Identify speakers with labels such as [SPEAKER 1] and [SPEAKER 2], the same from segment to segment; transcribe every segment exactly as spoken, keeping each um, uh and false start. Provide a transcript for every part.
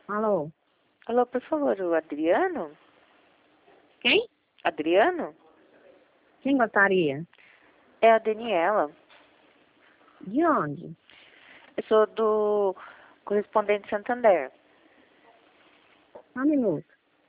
[SPEAKER 1] Alô?
[SPEAKER 2] Alô, por favor, o Adriano?
[SPEAKER 1] Quem?
[SPEAKER 2] Adriano?
[SPEAKER 1] Quem gostaria?
[SPEAKER 2] É a Daniela.
[SPEAKER 1] De onde?
[SPEAKER 2] Eu sou do Correspondente Santander.
[SPEAKER 1] Um minuto.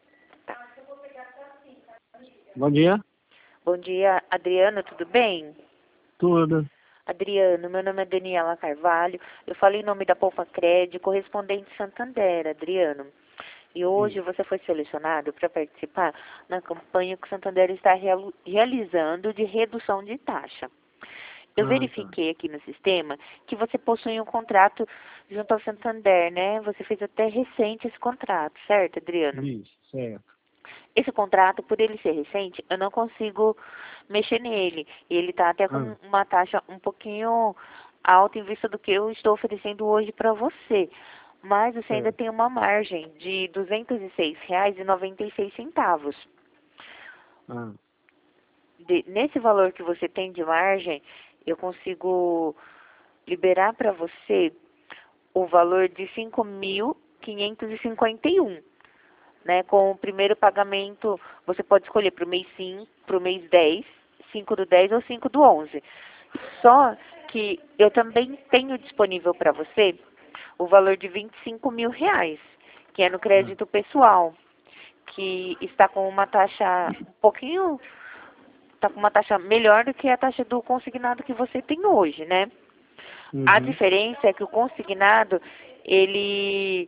[SPEAKER 3] Bom dia.
[SPEAKER 2] Bom dia, Adriano, tudo bem?
[SPEAKER 3] Tudo.
[SPEAKER 2] Adriano, meu nome é Daniela Carvalho. Eu falo em nome da Poupa Cred, Correspondente Santander, Adriano. E hoje você foi selecionado para participar na campanha que o Santander está real- realizando de redução de taxa. Eu
[SPEAKER 3] Ah,
[SPEAKER 2] verifiquei aqui no sistema que você possui um contrato junto ao Santander, né? Você fez até recente esse contrato, certo, Adriano?
[SPEAKER 3] Isso, certo.
[SPEAKER 2] Esse contrato, por ele ser recente, eu não consigo mexer nele. E ele está até com
[SPEAKER 3] Ah,
[SPEAKER 2] uma taxa um pouquinho alta em vista do que eu estou oferecendo hoje para você. Mas você ainda
[SPEAKER 3] certo.
[SPEAKER 2] tem uma margem de duzentos e seis reais e noventa e seis centavos.
[SPEAKER 3] Ah,
[SPEAKER 2] De, nesse valor que você tem de margem, eu consigo liberar para você o valor de cinco mil quinhentos e cinquenta e um. Né? Com o primeiro pagamento, você pode escolher para o mês cinco, para o mês dez, cinco do dez ou cinco do onze. Só que eu também tenho disponível para você o valor de vinte e cinco mil reais, que é no
[SPEAKER 3] ah,
[SPEAKER 2] crédito pessoal, que está com uma taxa um pouquinho, está com uma taxa melhor do que a taxa do consignado que você tem hoje, né? A
[SPEAKER 3] uhum,
[SPEAKER 2] diferença é que o consignado, ele,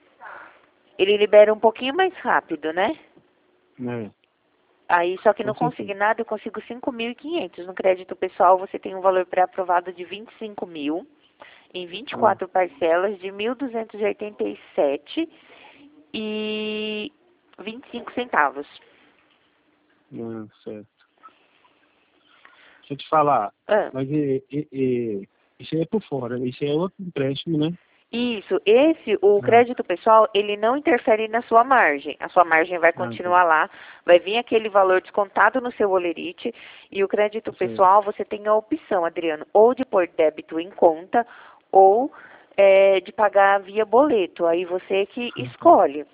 [SPEAKER 2] ele libera um pouquinho mais rápido, né?
[SPEAKER 3] é,
[SPEAKER 2] Aí, só que
[SPEAKER 3] com
[SPEAKER 2] no
[SPEAKER 3] certeza.
[SPEAKER 2] consignado eu consigo cinco mil e quinhentos. No crédito pessoal você tem um valor pré-aprovado de vinte e cinco mil, em vinte e
[SPEAKER 3] Ah,
[SPEAKER 2] quatro parcelas de mil duzentos e oitenta e sete e vinte e cinco centavos.
[SPEAKER 3] ah, certo. Deixa eu te falar,
[SPEAKER 2] Ah,
[SPEAKER 3] mas e, e, e, isso aí é por fora, isso aí é outro empréstimo, né?
[SPEAKER 2] isso, esse, o
[SPEAKER 3] Ah,
[SPEAKER 2] crédito pessoal, ele não interfere na sua margem. A sua margem vai
[SPEAKER 3] ah, tá.
[SPEAKER 2] continuar lá, vai vir aquele valor descontado no seu olerite, e o crédito
[SPEAKER 3] Certo.
[SPEAKER 2] pessoal, você tem a opção, Adriano, ou de pôr débito em conta, ou é, de pagar via boleto. Aí você que
[SPEAKER 3] Ah, tá.
[SPEAKER 2] escolhe.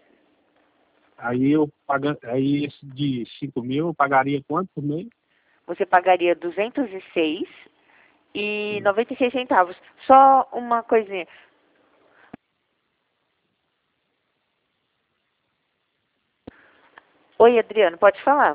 [SPEAKER 3] Aí eu paga, aí esse de cinco mil eu pagaria quanto por mês?
[SPEAKER 2] Você pagaria duzentos e seis e
[SPEAKER 3] Hum.
[SPEAKER 2] noventa e seis centavos. Só uma coisinha. Oi, Adriano, pode falar.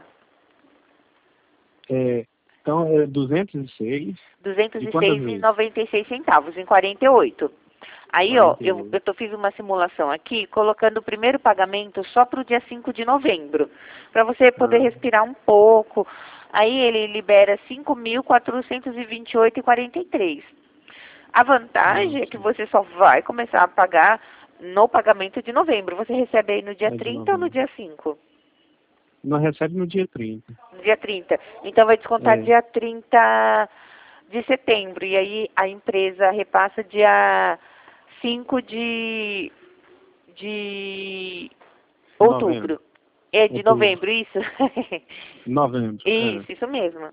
[SPEAKER 3] É, então é duzentos e seis
[SPEAKER 2] duzentos
[SPEAKER 3] de
[SPEAKER 2] e
[SPEAKER 3] quantas
[SPEAKER 2] seis e
[SPEAKER 3] vezes?
[SPEAKER 2] noventa e seis centavos, em quarenta e oito. Aí, ó,
[SPEAKER 3] quarenta e
[SPEAKER 2] eu,
[SPEAKER 3] oito.
[SPEAKER 2] eu tô, fiz uma simulação aqui, colocando o primeiro pagamento só para o dia cinco de novembro, para você poder
[SPEAKER 3] Ah,
[SPEAKER 2] respirar um pouco. Aí ele libera cinco mil quatrocentos e vinte e oito e quarenta e três. A
[SPEAKER 3] ah,
[SPEAKER 2] vantagem é que
[SPEAKER 3] sim.
[SPEAKER 2] você só vai começar a pagar no pagamento de novembro. Você recebe aí no dia
[SPEAKER 3] É de
[SPEAKER 2] trinta ou no
[SPEAKER 3] novembro.
[SPEAKER 2] dia cinco?
[SPEAKER 3] Nós recebe no dia trinta.
[SPEAKER 2] No dia trinta. Então vai descontar
[SPEAKER 3] É,
[SPEAKER 2] dia trinta de setembro. E aí a empresa repassa dia cinco de, de
[SPEAKER 3] novembro.
[SPEAKER 2] outubro. É de
[SPEAKER 3] Outubro.
[SPEAKER 2] novembro, isso?
[SPEAKER 3] Novembro. É.
[SPEAKER 2] Isso, isso mesmo.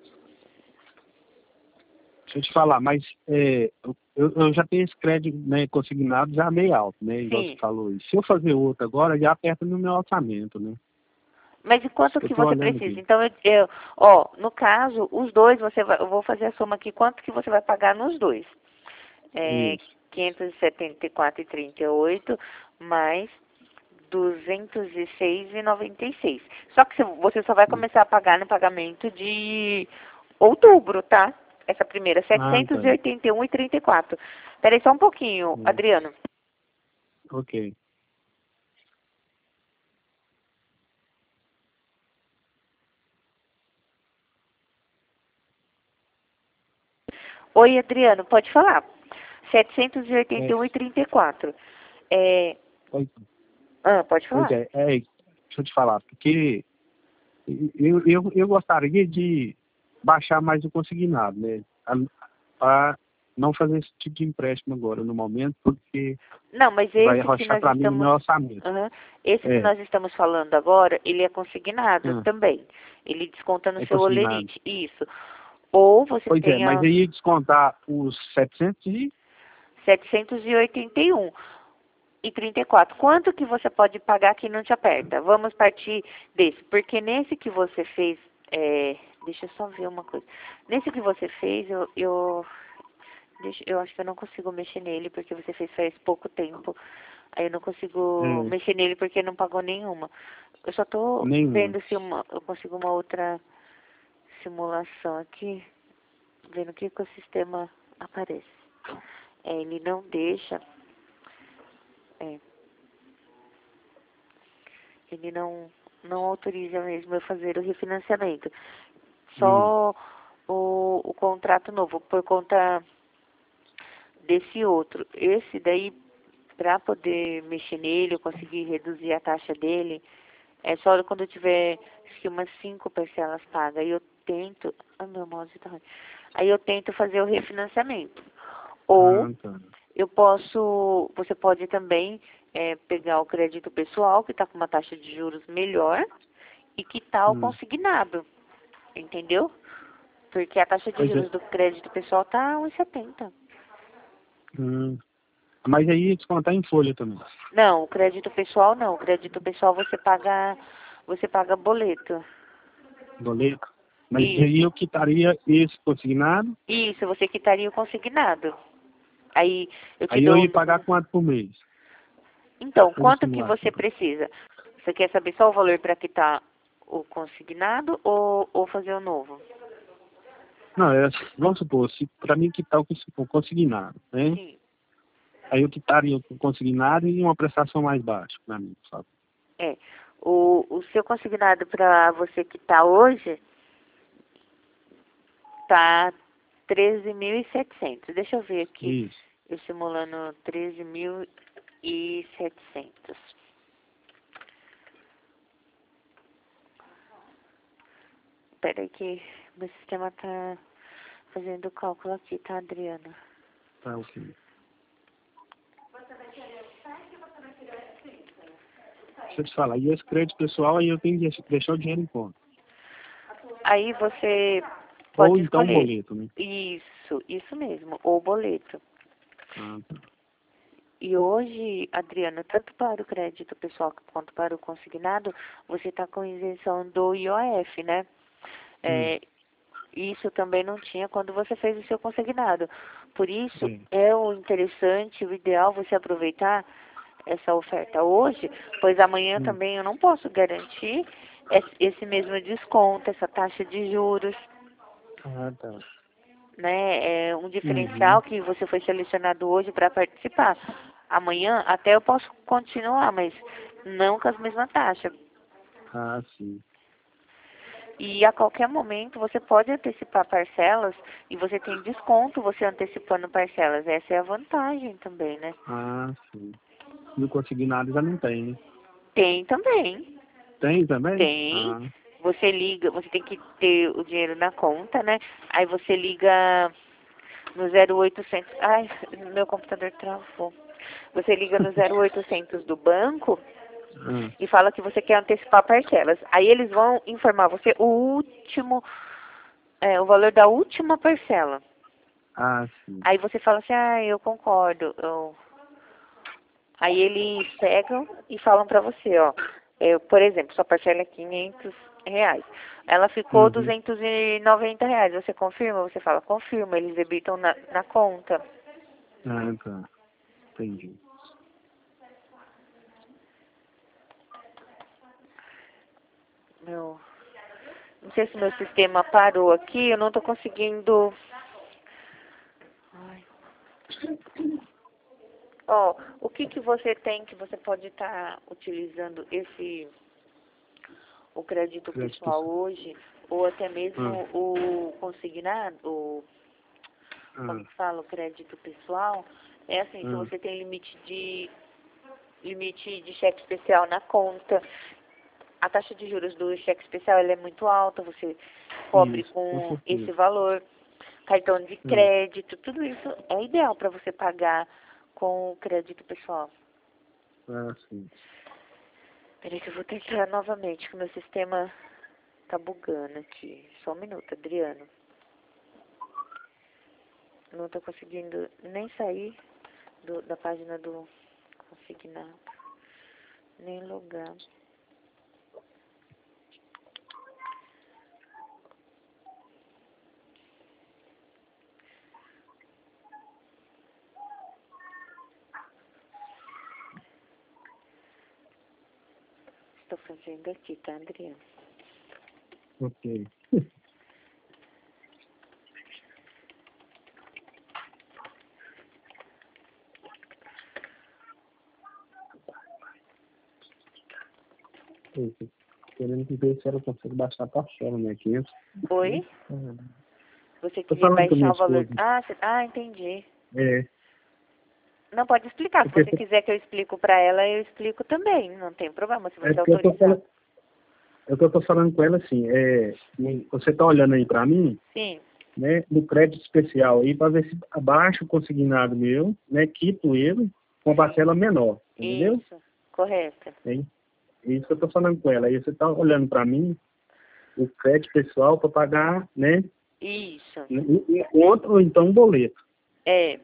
[SPEAKER 3] Deixa eu te falar, mas é, eu, eu já tenho esse crédito, né, consignado já meio alto, né? Igual você
[SPEAKER 2] Sim.
[SPEAKER 3] falou aí. Se eu fazer outro agora, já aperta no meu orçamento, né?
[SPEAKER 2] Mas e quanto
[SPEAKER 3] Eu
[SPEAKER 2] que
[SPEAKER 3] tô
[SPEAKER 2] você
[SPEAKER 3] olhando
[SPEAKER 2] precisa?
[SPEAKER 3] aqui.
[SPEAKER 2] Então, eu, eu- ó, no caso, os dois, você vai, eu vou fazer a soma aqui, quanto que você vai pagar nos dois? É
[SPEAKER 3] Isso.
[SPEAKER 2] quinhentos e setenta e quatro e trinta e oito mais duzentos e seis e noventa e seis. Só que se- você só vai
[SPEAKER 3] Hum.
[SPEAKER 2] começar a pagar no pagamento de outubro, tá? Essa primeira,
[SPEAKER 3] Ah, tá.
[SPEAKER 2] setecentos e oitenta e um e trinta e quatro. Peraí só um pouquinho,
[SPEAKER 3] Hum.
[SPEAKER 2] Adriano.
[SPEAKER 3] Ok.
[SPEAKER 2] Oi, Adriano, pode falar. setecentos e oitenta
[SPEAKER 3] É,
[SPEAKER 2] e um e trinta e quatro. É,
[SPEAKER 3] pois,
[SPEAKER 2] ah, pode
[SPEAKER 3] pois
[SPEAKER 2] falar.
[SPEAKER 3] é, é, deixa eu te falar, porque eu, eu, eu gostaria de baixar mais o consignado, né? Para não fazer esse tipo de empréstimo agora, no momento, porque
[SPEAKER 2] Não, mas
[SPEAKER 3] vai
[SPEAKER 2] esse que
[SPEAKER 3] arrochar
[SPEAKER 2] nós
[SPEAKER 3] para mim no meu
[SPEAKER 2] estamos,
[SPEAKER 3] orçamento.
[SPEAKER 2] aham, esse que
[SPEAKER 3] É,
[SPEAKER 2] nós estamos falando agora, ele é consignado
[SPEAKER 3] ah,
[SPEAKER 2] também. Ele desconta no
[SPEAKER 3] é
[SPEAKER 2] seu
[SPEAKER 3] consignado.
[SPEAKER 2] olerite, isso. Ou você
[SPEAKER 3] Pois é,
[SPEAKER 2] tem
[SPEAKER 3] mas
[SPEAKER 2] a
[SPEAKER 3] aí descontar os setecentos e...
[SPEAKER 2] setecentos e oitenta e um. e trinta e quatro. Quanto que você pode pagar que não te aperta? Vamos partir desse, porque nesse que você fez, é, deixa eu só ver uma coisa. Nesse que você fez, eu, eu, deixa, eu acho que eu não consigo mexer nele, porque você fez faz pouco tempo. Aí eu não consigo
[SPEAKER 3] Hum.
[SPEAKER 2] mexer nele porque não pagou nenhuma. Eu só tô
[SPEAKER 3] Nenhuma.
[SPEAKER 2] vendo se uma, eu consigo uma outra simulação aqui, vendo o que, que o sistema aparece. É, ele não deixa. É, ele não, não autoriza mesmo eu fazer o refinanciamento. Só o, o contrato novo, por conta desse outro. Esse daí, para poder mexer nele, eu conseguir reduzir a taxa dele, é só quando eu tiver, acho que umas cinco parcelas pagas. Aí eu tento... Ah, meu mouse tá ruim. Aí eu tento fazer o refinanciamento. Ou...
[SPEAKER 3] Ah, tá.
[SPEAKER 2] Eu posso, você pode também é, pegar o crédito pessoal, que está com uma taxa de juros melhor, e quitar o
[SPEAKER 3] Hum.
[SPEAKER 2] consignado, entendeu? Porque a taxa de
[SPEAKER 3] Pois
[SPEAKER 2] juros
[SPEAKER 3] é.
[SPEAKER 2] do crédito pessoal está um e setenta.
[SPEAKER 3] Hum. Mas aí descontar em folha também.
[SPEAKER 2] Não, o crédito pessoal não. O crédito pessoal você paga, você paga boleto.
[SPEAKER 3] Boleto. Mas
[SPEAKER 2] Isso,
[SPEAKER 3] aí eu quitaria esse consignado,
[SPEAKER 2] isso, você quitaria o consignado. Aí eu te
[SPEAKER 3] aí eu
[SPEAKER 2] dou...
[SPEAKER 3] ia pagar quanto por mês?
[SPEAKER 2] Então,
[SPEAKER 3] Por
[SPEAKER 2] quanto que
[SPEAKER 3] simulação.
[SPEAKER 2] você precisa? Você quer saber só o valor para quitar o consignado ou, ou fazer o novo?
[SPEAKER 3] Não, é, vamos supor, se para mim quitar o cons- o consignado, né?
[SPEAKER 2] Sim.
[SPEAKER 3] Aí eu quitaria o consignado e uma prestação mais baixa para mim, sabe?
[SPEAKER 2] É. O, o seu consignado para você quitar hoje tá treze mil e setecentos. Deixa eu ver aqui.
[SPEAKER 3] Isso.
[SPEAKER 2] Eu simulando treze mil e setecentos. Espera aí que meu sistema tá fazendo o cálculo aqui, tá, Adriana?
[SPEAKER 3] Tá, ok. Deixa eu te falar, e esse crédito pessoal aí eu tenho que deixar o dinheiro em conta.
[SPEAKER 2] Aí você
[SPEAKER 3] Ou
[SPEAKER 2] pode
[SPEAKER 3] então
[SPEAKER 2] escolher.
[SPEAKER 3] boleto, né?
[SPEAKER 2] Isso, isso mesmo, ou boleto.
[SPEAKER 3] Ah, tá.
[SPEAKER 2] E hoje, Adriana, tanto para o crédito pessoal quanto para o consignado, você está com isenção do I O F, né? É, isso também não tinha quando você fez o seu consignado. Por isso,
[SPEAKER 3] Sim.
[SPEAKER 2] é o interessante, o ideal você aproveitar essa oferta hoje, pois amanhã
[SPEAKER 3] Hum.
[SPEAKER 2] também eu não posso garantir esse esse mesmo desconto, essa taxa de juros,
[SPEAKER 3] Ah, tá.
[SPEAKER 2] né? É um
[SPEAKER 3] Uhum.
[SPEAKER 2] diferencial que você foi selecionado hoje para participar. Amanhã até eu posso continuar, mas não com as mesmas taxas.
[SPEAKER 3] Ah, sim.
[SPEAKER 2] E a qualquer momento você pode antecipar parcelas e você tem desconto você antecipando parcelas. Essa é a vantagem também, né?
[SPEAKER 3] Ah, sim. E o consignado já não tem, né?
[SPEAKER 2] Tem também.
[SPEAKER 3] Tem também?
[SPEAKER 2] Tem.
[SPEAKER 3] Ah,
[SPEAKER 2] Você liga, você tem que ter o dinheiro na conta, né? Aí você liga no zero oitocentos. Ai, meu computador travou. Você liga no zero oitocentos do banco
[SPEAKER 3] ah,
[SPEAKER 2] e fala que você quer antecipar parcelas. Aí eles vão informar você o último, é, o valor da última parcela.
[SPEAKER 3] ah, sim.
[SPEAKER 2] Aí você fala assim, ah, eu concordo. Eu... Aí eles pegam e falam pra você, ó, é, por exemplo, sua parcela é quinhentos reais. Ela ficou
[SPEAKER 3] Uhum.
[SPEAKER 2] duzentos e noventa reais. Você confirma? Você fala, confirma. Eles debitam na, na conta.
[SPEAKER 3] Ah, tá. Entendi.
[SPEAKER 2] Meu, não sei se meu sistema parou aqui, eu não tô conseguindo. Ai. Ó, o que que você tem que você pode estar utilizando esse o crédito
[SPEAKER 3] Crédito
[SPEAKER 2] pessoal
[SPEAKER 3] pessoal.
[SPEAKER 2] hoje ou até mesmo
[SPEAKER 3] Ah,
[SPEAKER 2] o consignado, o como
[SPEAKER 3] ah,
[SPEAKER 2] que fala, o crédito pessoal, é assim, se
[SPEAKER 3] ah.
[SPEAKER 2] você tem limite de limite de cheque especial na conta, a taxa de juros do cheque especial ela é muito alta, você cobre
[SPEAKER 3] Isso, com
[SPEAKER 2] com esse
[SPEAKER 3] certeza.
[SPEAKER 2] valor, cartão de
[SPEAKER 3] Ah,
[SPEAKER 2] crédito, tudo isso é ideal para você pagar com o crédito pessoal.
[SPEAKER 3] ah, sim.
[SPEAKER 2] Peraí que eu vou tentar novamente, que o meu sistema tá bugando aqui. Só um minuto, Adriano. Não tô conseguindo nem sair do, da página do consignado. Nem logar. Estou fazendo aqui, tá, Adriano?
[SPEAKER 3] Ok. Isso. Querendo ver se ela consegue baixar a parcela, né? quinhentos.
[SPEAKER 2] Oi?
[SPEAKER 3] Uhum.
[SPEAKER 2] Você
[SPEAKER 3] Tô
[SPEAKER 2] queria
[SPEAKER 3] falando com a minha
[SPEAKER 2] baixar o valor...
[SPEAKER 3] esposa.
[SPEAKER 2] Ah, cê... ah, entendi.
[SPEAKER 3] É.
[SPEAKER 2] Não, pode explicar. Se
[SPEAKER 3] Porque
[SPEAKER 2] você quiser que eu explico pra ela, eu explico também. Não tem problema, se
[SPEAKER 3] É
[SPEAKER 2] você
[SPEAKER 3] porque eu tô
[SPEAKER 2] autorizar.
[SPEAKER 3] falando, é o que eu tô falando com ela assim, é, você tá olhando aí para mim,
[SPEAKER 2] Sim.
[SPEAKER 3] né, no crédito especial aí, para ver se abaixo o consignado meu, né, quito ele com a parcela menor, entendeu?
[SPEAKER 2] Isso, correto.
[SPEAKER 3] É isso que eu tô falando com ela. Aí você tá olhando para mim o crédito pessoal para pagar, né,
[SPEAKER 2] Isso.
[SPEAKER 3] um um contra ou então um boleto.
[SPEAKER 2] É.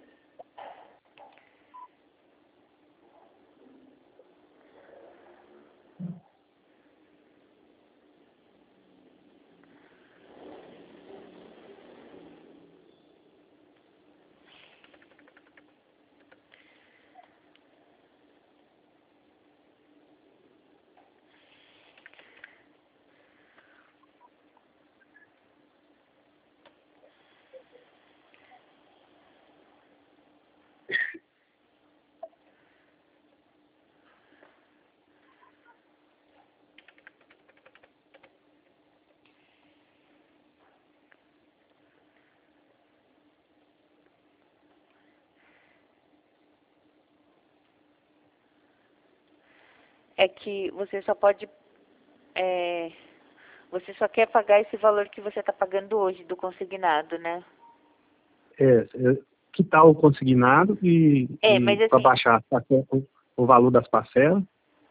[SPEAKER 2] É que você só pode... É, você só quer pagar esse valor que você está pagando hoje do consignado, né?
[SPEAKER 3] É, é quitar o consignado e,
[SPEAKER 2] É,
[SPEAKER 3] e
[SPEAKER 2] mas
[SPEAKER 3] para
[SPEAKER 2] assim...
[SPEAKER 3] baixar tá, o, o valor das parcelas,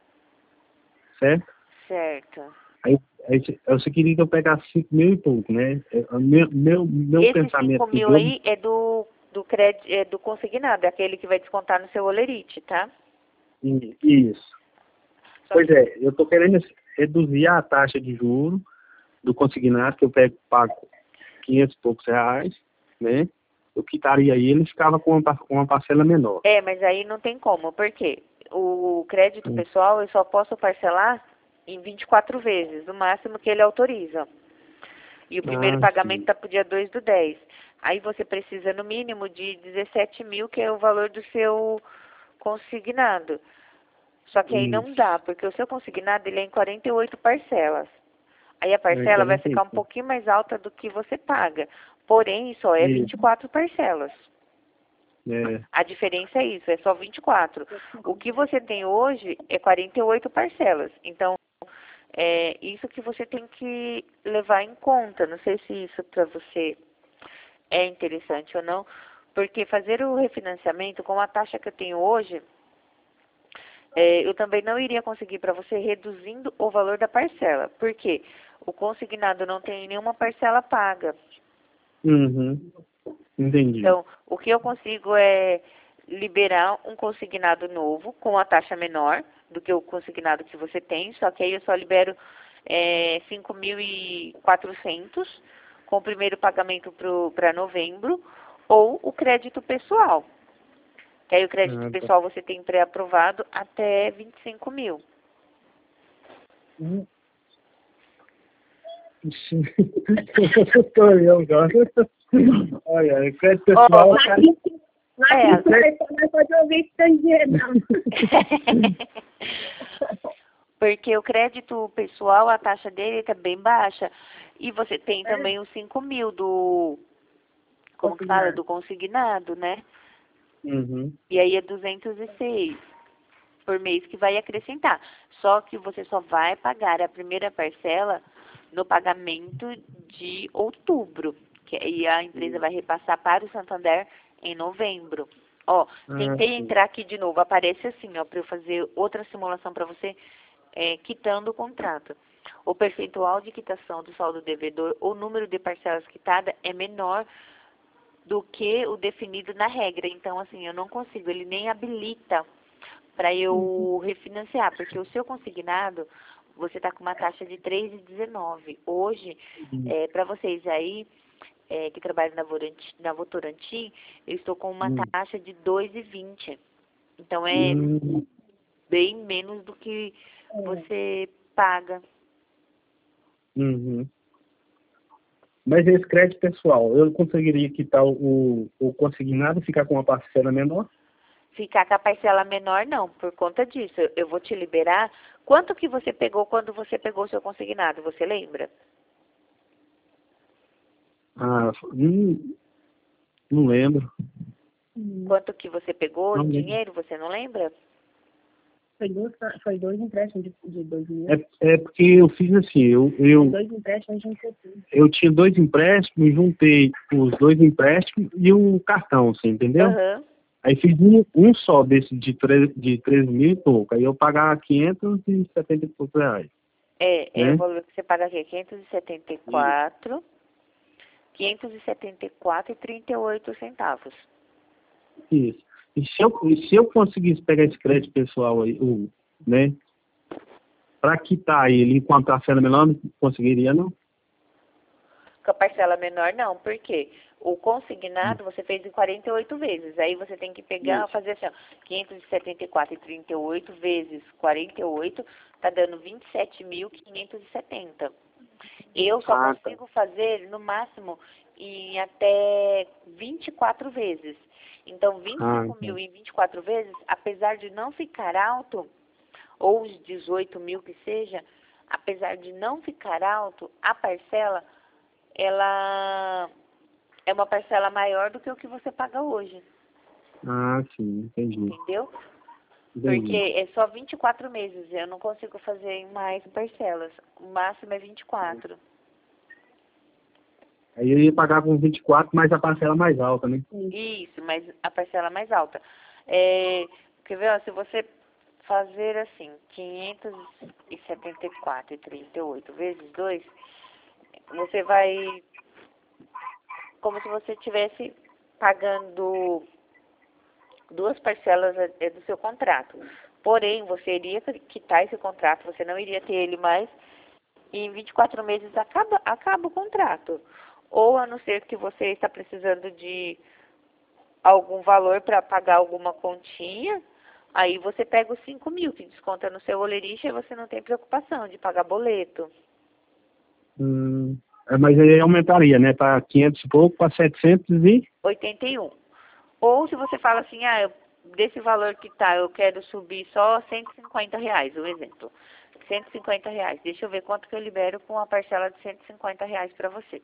[SPEAKER 3] certo?
[SPEAKER 2] Certo.
[SPEAKER 3] Aí, aí você você queria que eu pegasse cinco mil e pouco, né? É, o Meu, meu, meu
[SPEAKER 2] Esses
[SPEAKER 3] pensamento
[SPEAKER 2] cinco
[SPEAKER 3] que
[SPEAKER 2] mil
[SPEAKER 3] deu,
[SPEAKER 2] aí é do, do, crédito, é do consignado, é aquele que vai descontar no seu olerite, tá?
[SPEAKER 3] isso.
[SPEAKER 2] Só
[SPEAKER 3] Pois
[SPEAKER 2] que,
[SPEAKER 3] é, eu estou querendo reduzir a taxa de juros do consignado, que eu pego, pago quinhentos e poucos reais, né? Eu quitaria ele e ficava com uma, par- com uma parcela menor.
[SPEAKER 2] é, mas aí não tem como, por quê? O crédito
[SPEAKER 3] Hum.
[SPEAKER 2] pessoal eu só posso parcelar em vinte e quatro vezes, o máximo que ele autoriza. E o primeiro
[SPEAKER 3] Ah,
[SPEAKER 2] pagamento
[SPEAKER 3] sim.
[SPEAKER 2] está para o dia dois do dez. Aí você precisa, no mínimo, de dezessete mil, que é o valor do seu consignado. Só que aí não
[SPEAKER 3] Isso.
[SPEAKER 2] dá, porque o seu consignado ele é em quarenta e oito parcelas. Aí a
[SPEAKER 3] É,
[SPEAKER 2] parcela vai
[SPEAKER 3] quarenta e
[SPEAKER 2] ficar um
[SPEAKER 3] cinco.
[SPEAKER 2] pouquinho mais alta do que você paga. Porém, só é
[SPEAKER 3] Isso.
[SPEAKER 2] vinte e quatro parcelas.
[SPEAKER 3] É,
[SPEAKER 2] A diferença é isso, é só vinte e quatro. O que você tem hoje é quarenta e oito parcelas. Então, é isso que você tem que levar em conta. Não sei se isso para você é interessante ou não, porque fazer o refinanciamento com a taxa que eu tenho hoje, é, eu também não iria conseguir para você reduzindo o valor da parcela. Por quê? O consignado não tem nenhuma parcela paga.
[SPEAKER 3] uhum. Entendi.
[SPEAKER 2] Então, o que eu consigo é liberar um consignado novo com a taxa menor do que o consignado que você tem, só que aí eu só libero é, cinco mil e quatrocentos com o primeiro pagamento para novembro, ou o crédito pessoal. Que aí o crédito
[SPEAKER 3] Ah, tá.
[SPEAKER 2] pessoal você tem pré-aprovado até vinte e cinco mil.
[SPEAKER 3] Hum. Ixi. Eu tô olhando agora. Olha, crédito pessoal.
[SPEAKER 2] Ó,
[SPEAKER 1] Lá
[SPEAKER 2] É.
[SPEAKER 1] que você não pode ouvir estrangeiro, não.
[SPEAKER 2] Porque o crédito pessoal, a taxa dele está bem baixa. E você tem também os cinco mil do, como que fala, do consignado, né?
[SPEAKER 3] Uhum.
[SPEAKER 2] E aí é duzentos e seis por mês que vai acrescentar. Só que você só vai pagar a primeira parcela no pagamento de outubro. Que aí a empresa vai repassar para o Santander em novembro. Ó,
[SPEAKER 3] Ah,
[SPEAKER 2] tentei
[SPEAKER 3] sim.
[SPEAKER 2] entrar aqui de novo. Aparece assim, ó, para eu fazer outra simulação para você, é, quitando o contrato. O percentual de quitação do saldo devedor ou número de parcelas quitadas é menor do que o definido na regra. Então, assim, eu não consigo, ele nem habilita para eu refinanciar, porque o seu consignado, você está com uma taxa de três vírgula dezenove. Hoje,
[SPEAKER 3] Uhum.
[SPEAKER 2] é, para vocês aí, é, que trabalham na, Vorantim, na Votorantim, eu estou com uma
[SPEAKER 3] Uhum.
[SPEAKER 2] taxa de dois vírgula vinte. Então, é
[SPEAKER 3] Uhum.
[SPEAKER 2] bem menos do que você paga.
[SPEAKER 3] Uhum. Mas esse crédito pessoal, eu conseguiria quitar o, o consignado e ficar com uma parcela menor?
[SPEAKER 2] Ficar com a parcela menor, não, por conta disso. Eu, eu vou te liberar. Quanto que você pegou quando você pegou o seu consignado? Você lembra?
[SPEAKER 3] Ah, hum, não lembro.
[SPEAKER 2] Quanto que você pegou
[SPEAKER 3] Não
[SPEAKER 2] em
[SPEAKER 3] lembro.
[SPEAKER 2] dinheiro? Você não lembra?
[SPEAKER 1] Foi dois, foi dois empréstimos de, de dois mil.
[SPEAKER 3] É, é porque eu fiz assim, eu, eu,
[SPEAKER 1] Dois empréstimos de um pouquinho.
[SPEAKER 3] eu tinha dois empréstimos, juntei os dois empréstimos e o cartão, você entendeu?
[SPEAKER 2] Aham.
[SPEAKER 3] Aí fiz um, um só desse de, tre- de três mil e pouco. Aí eu pagava quinhentos e setenta e poucos reais.
[SPEAKER 2] É, é o
[SPEAKER 3] Né?
[SPEAKER 2] valor que você paga aqui, quinhentos e setenta e quatro. quinhentos e setenta e quatro e trinta e oito centavos.
[SPEAKER 3] Isso. E se eu, e se eu conseguisse pegar esse crédito pessoal aí, o, né? Para quitar ele enquanto a parcela menor, não conseguiria, não?
[SPEAKER 2] Com a parcela menor, não. Por quê? O consignado você fez em quarenta e oito vezes. Aí você tem que pegar,
[SPEAKER 3] Isso.
[SPEAKER 2] fazer assim, ó, quinhentos e setenta e quatro e trinta e oito vezes quarenta e oito, tá dando vinte e sete mil quinhentos e setenta. Eu só
[SPEAKER 3] Ah, tá.
[SPEAKER 2] consigo fazer, no máximo, em até vinte e quatro vezes. Então, vinte e
[SPEAKER 3] Ah,
[SPEAKER 2] cinco mil
[SPEAKER 3] então.
[SPEAKER 2] em vinte e quatro vezes, apesar de não ficar alto, ou os dezoito mil que seja, apesar de não ficar alto, a parcela, ela é uma parcela maior do que o que você paga hoje,
[SPEAKER 3] Ah, sim, entendi.
[SPEAKER 2] entendeu?
[SPEAKER 3] entendi.
[SPEAKER 2] Porque é só vinte e quatro meses, eu não consigo fazer em mais parcelas. O máximo é vinte e quatro.
[SPEAKER 3] Aí eu ia pagar com vinte e quatro, mais a parcela mais alta, né?
[SPEAKER 2] Isso, mas a parcela mais alta. É, quer ver, ó, se você fazer assim, quinhentos e setenta e quatro e trinta e oito vezes dois, você vai, como se você estivesse pagando duas parcelas é, do seu contrato. Porém, você iria quitar esse contrato, você não iria ter ele mais, e em vinte e quatro meses acaba, acaba o contrato. Ou a não ser que você está precisando de algum valor para pagar alguma continha, aí você pega os cinco mil que desconta no seu oleriche e você não tem preocupação de pagar boleto.
[SPEAKER 3] Hum, é, mas aí aumentaria, né? Para quinhentos e pouco, para setecentos e...
[SPEAKER 2] oitenta e um. Ou se você fala assim, ah, eu, desse valor que tá, eu quero subir só cento e cinquenta reais, um exemplo. cento e cinquenta reais. Deixa eu ver quanto que eu libero com a parcela de cento e cinquenta reais para você.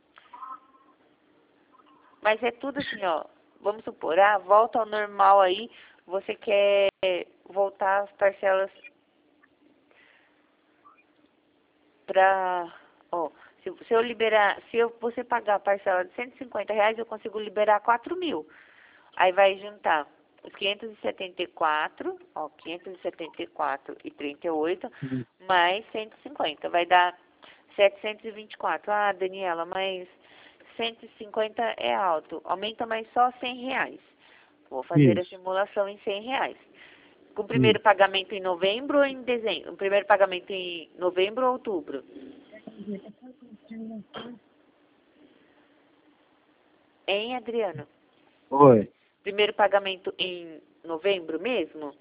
[SPEAKER 2] Mas é tudo assim, ó. Vamos supor, ah, volta ao normal aí, você quer voltar as parcelas pra, ó, se, se eu liberar, se eu, você pagar a parcela de cento e cinquenta reais, eu consigo liberar quatro mil. Aí vai juntar os quinhentos e setenta e quatro, ó, quinhentos e setenta e quatro e trinta e oito,
[SPEAKER 3] Hum.
[SPEAKER 2] mais cento e cinquenta, vai dar setecentos e vinte e quatro. Ah, Daniela, mas cento e cinquenta é alto, aumenta mais só cem reais. Vou fazer a
[SPEAKER 3] Isso.
[SPEAKER 2] simulação em cem reais. Com o primeiro
[SPEAKER 3] Hum.
[SPEAKER 2] pagamento em novembro ou em dezembro? O primeiro pagamento em novembro ou outubro? Hein, Adriano?
[SPEAKER 3] Oi.
[SPEAKER 2] Primeiro pagamento em novembro mesmo?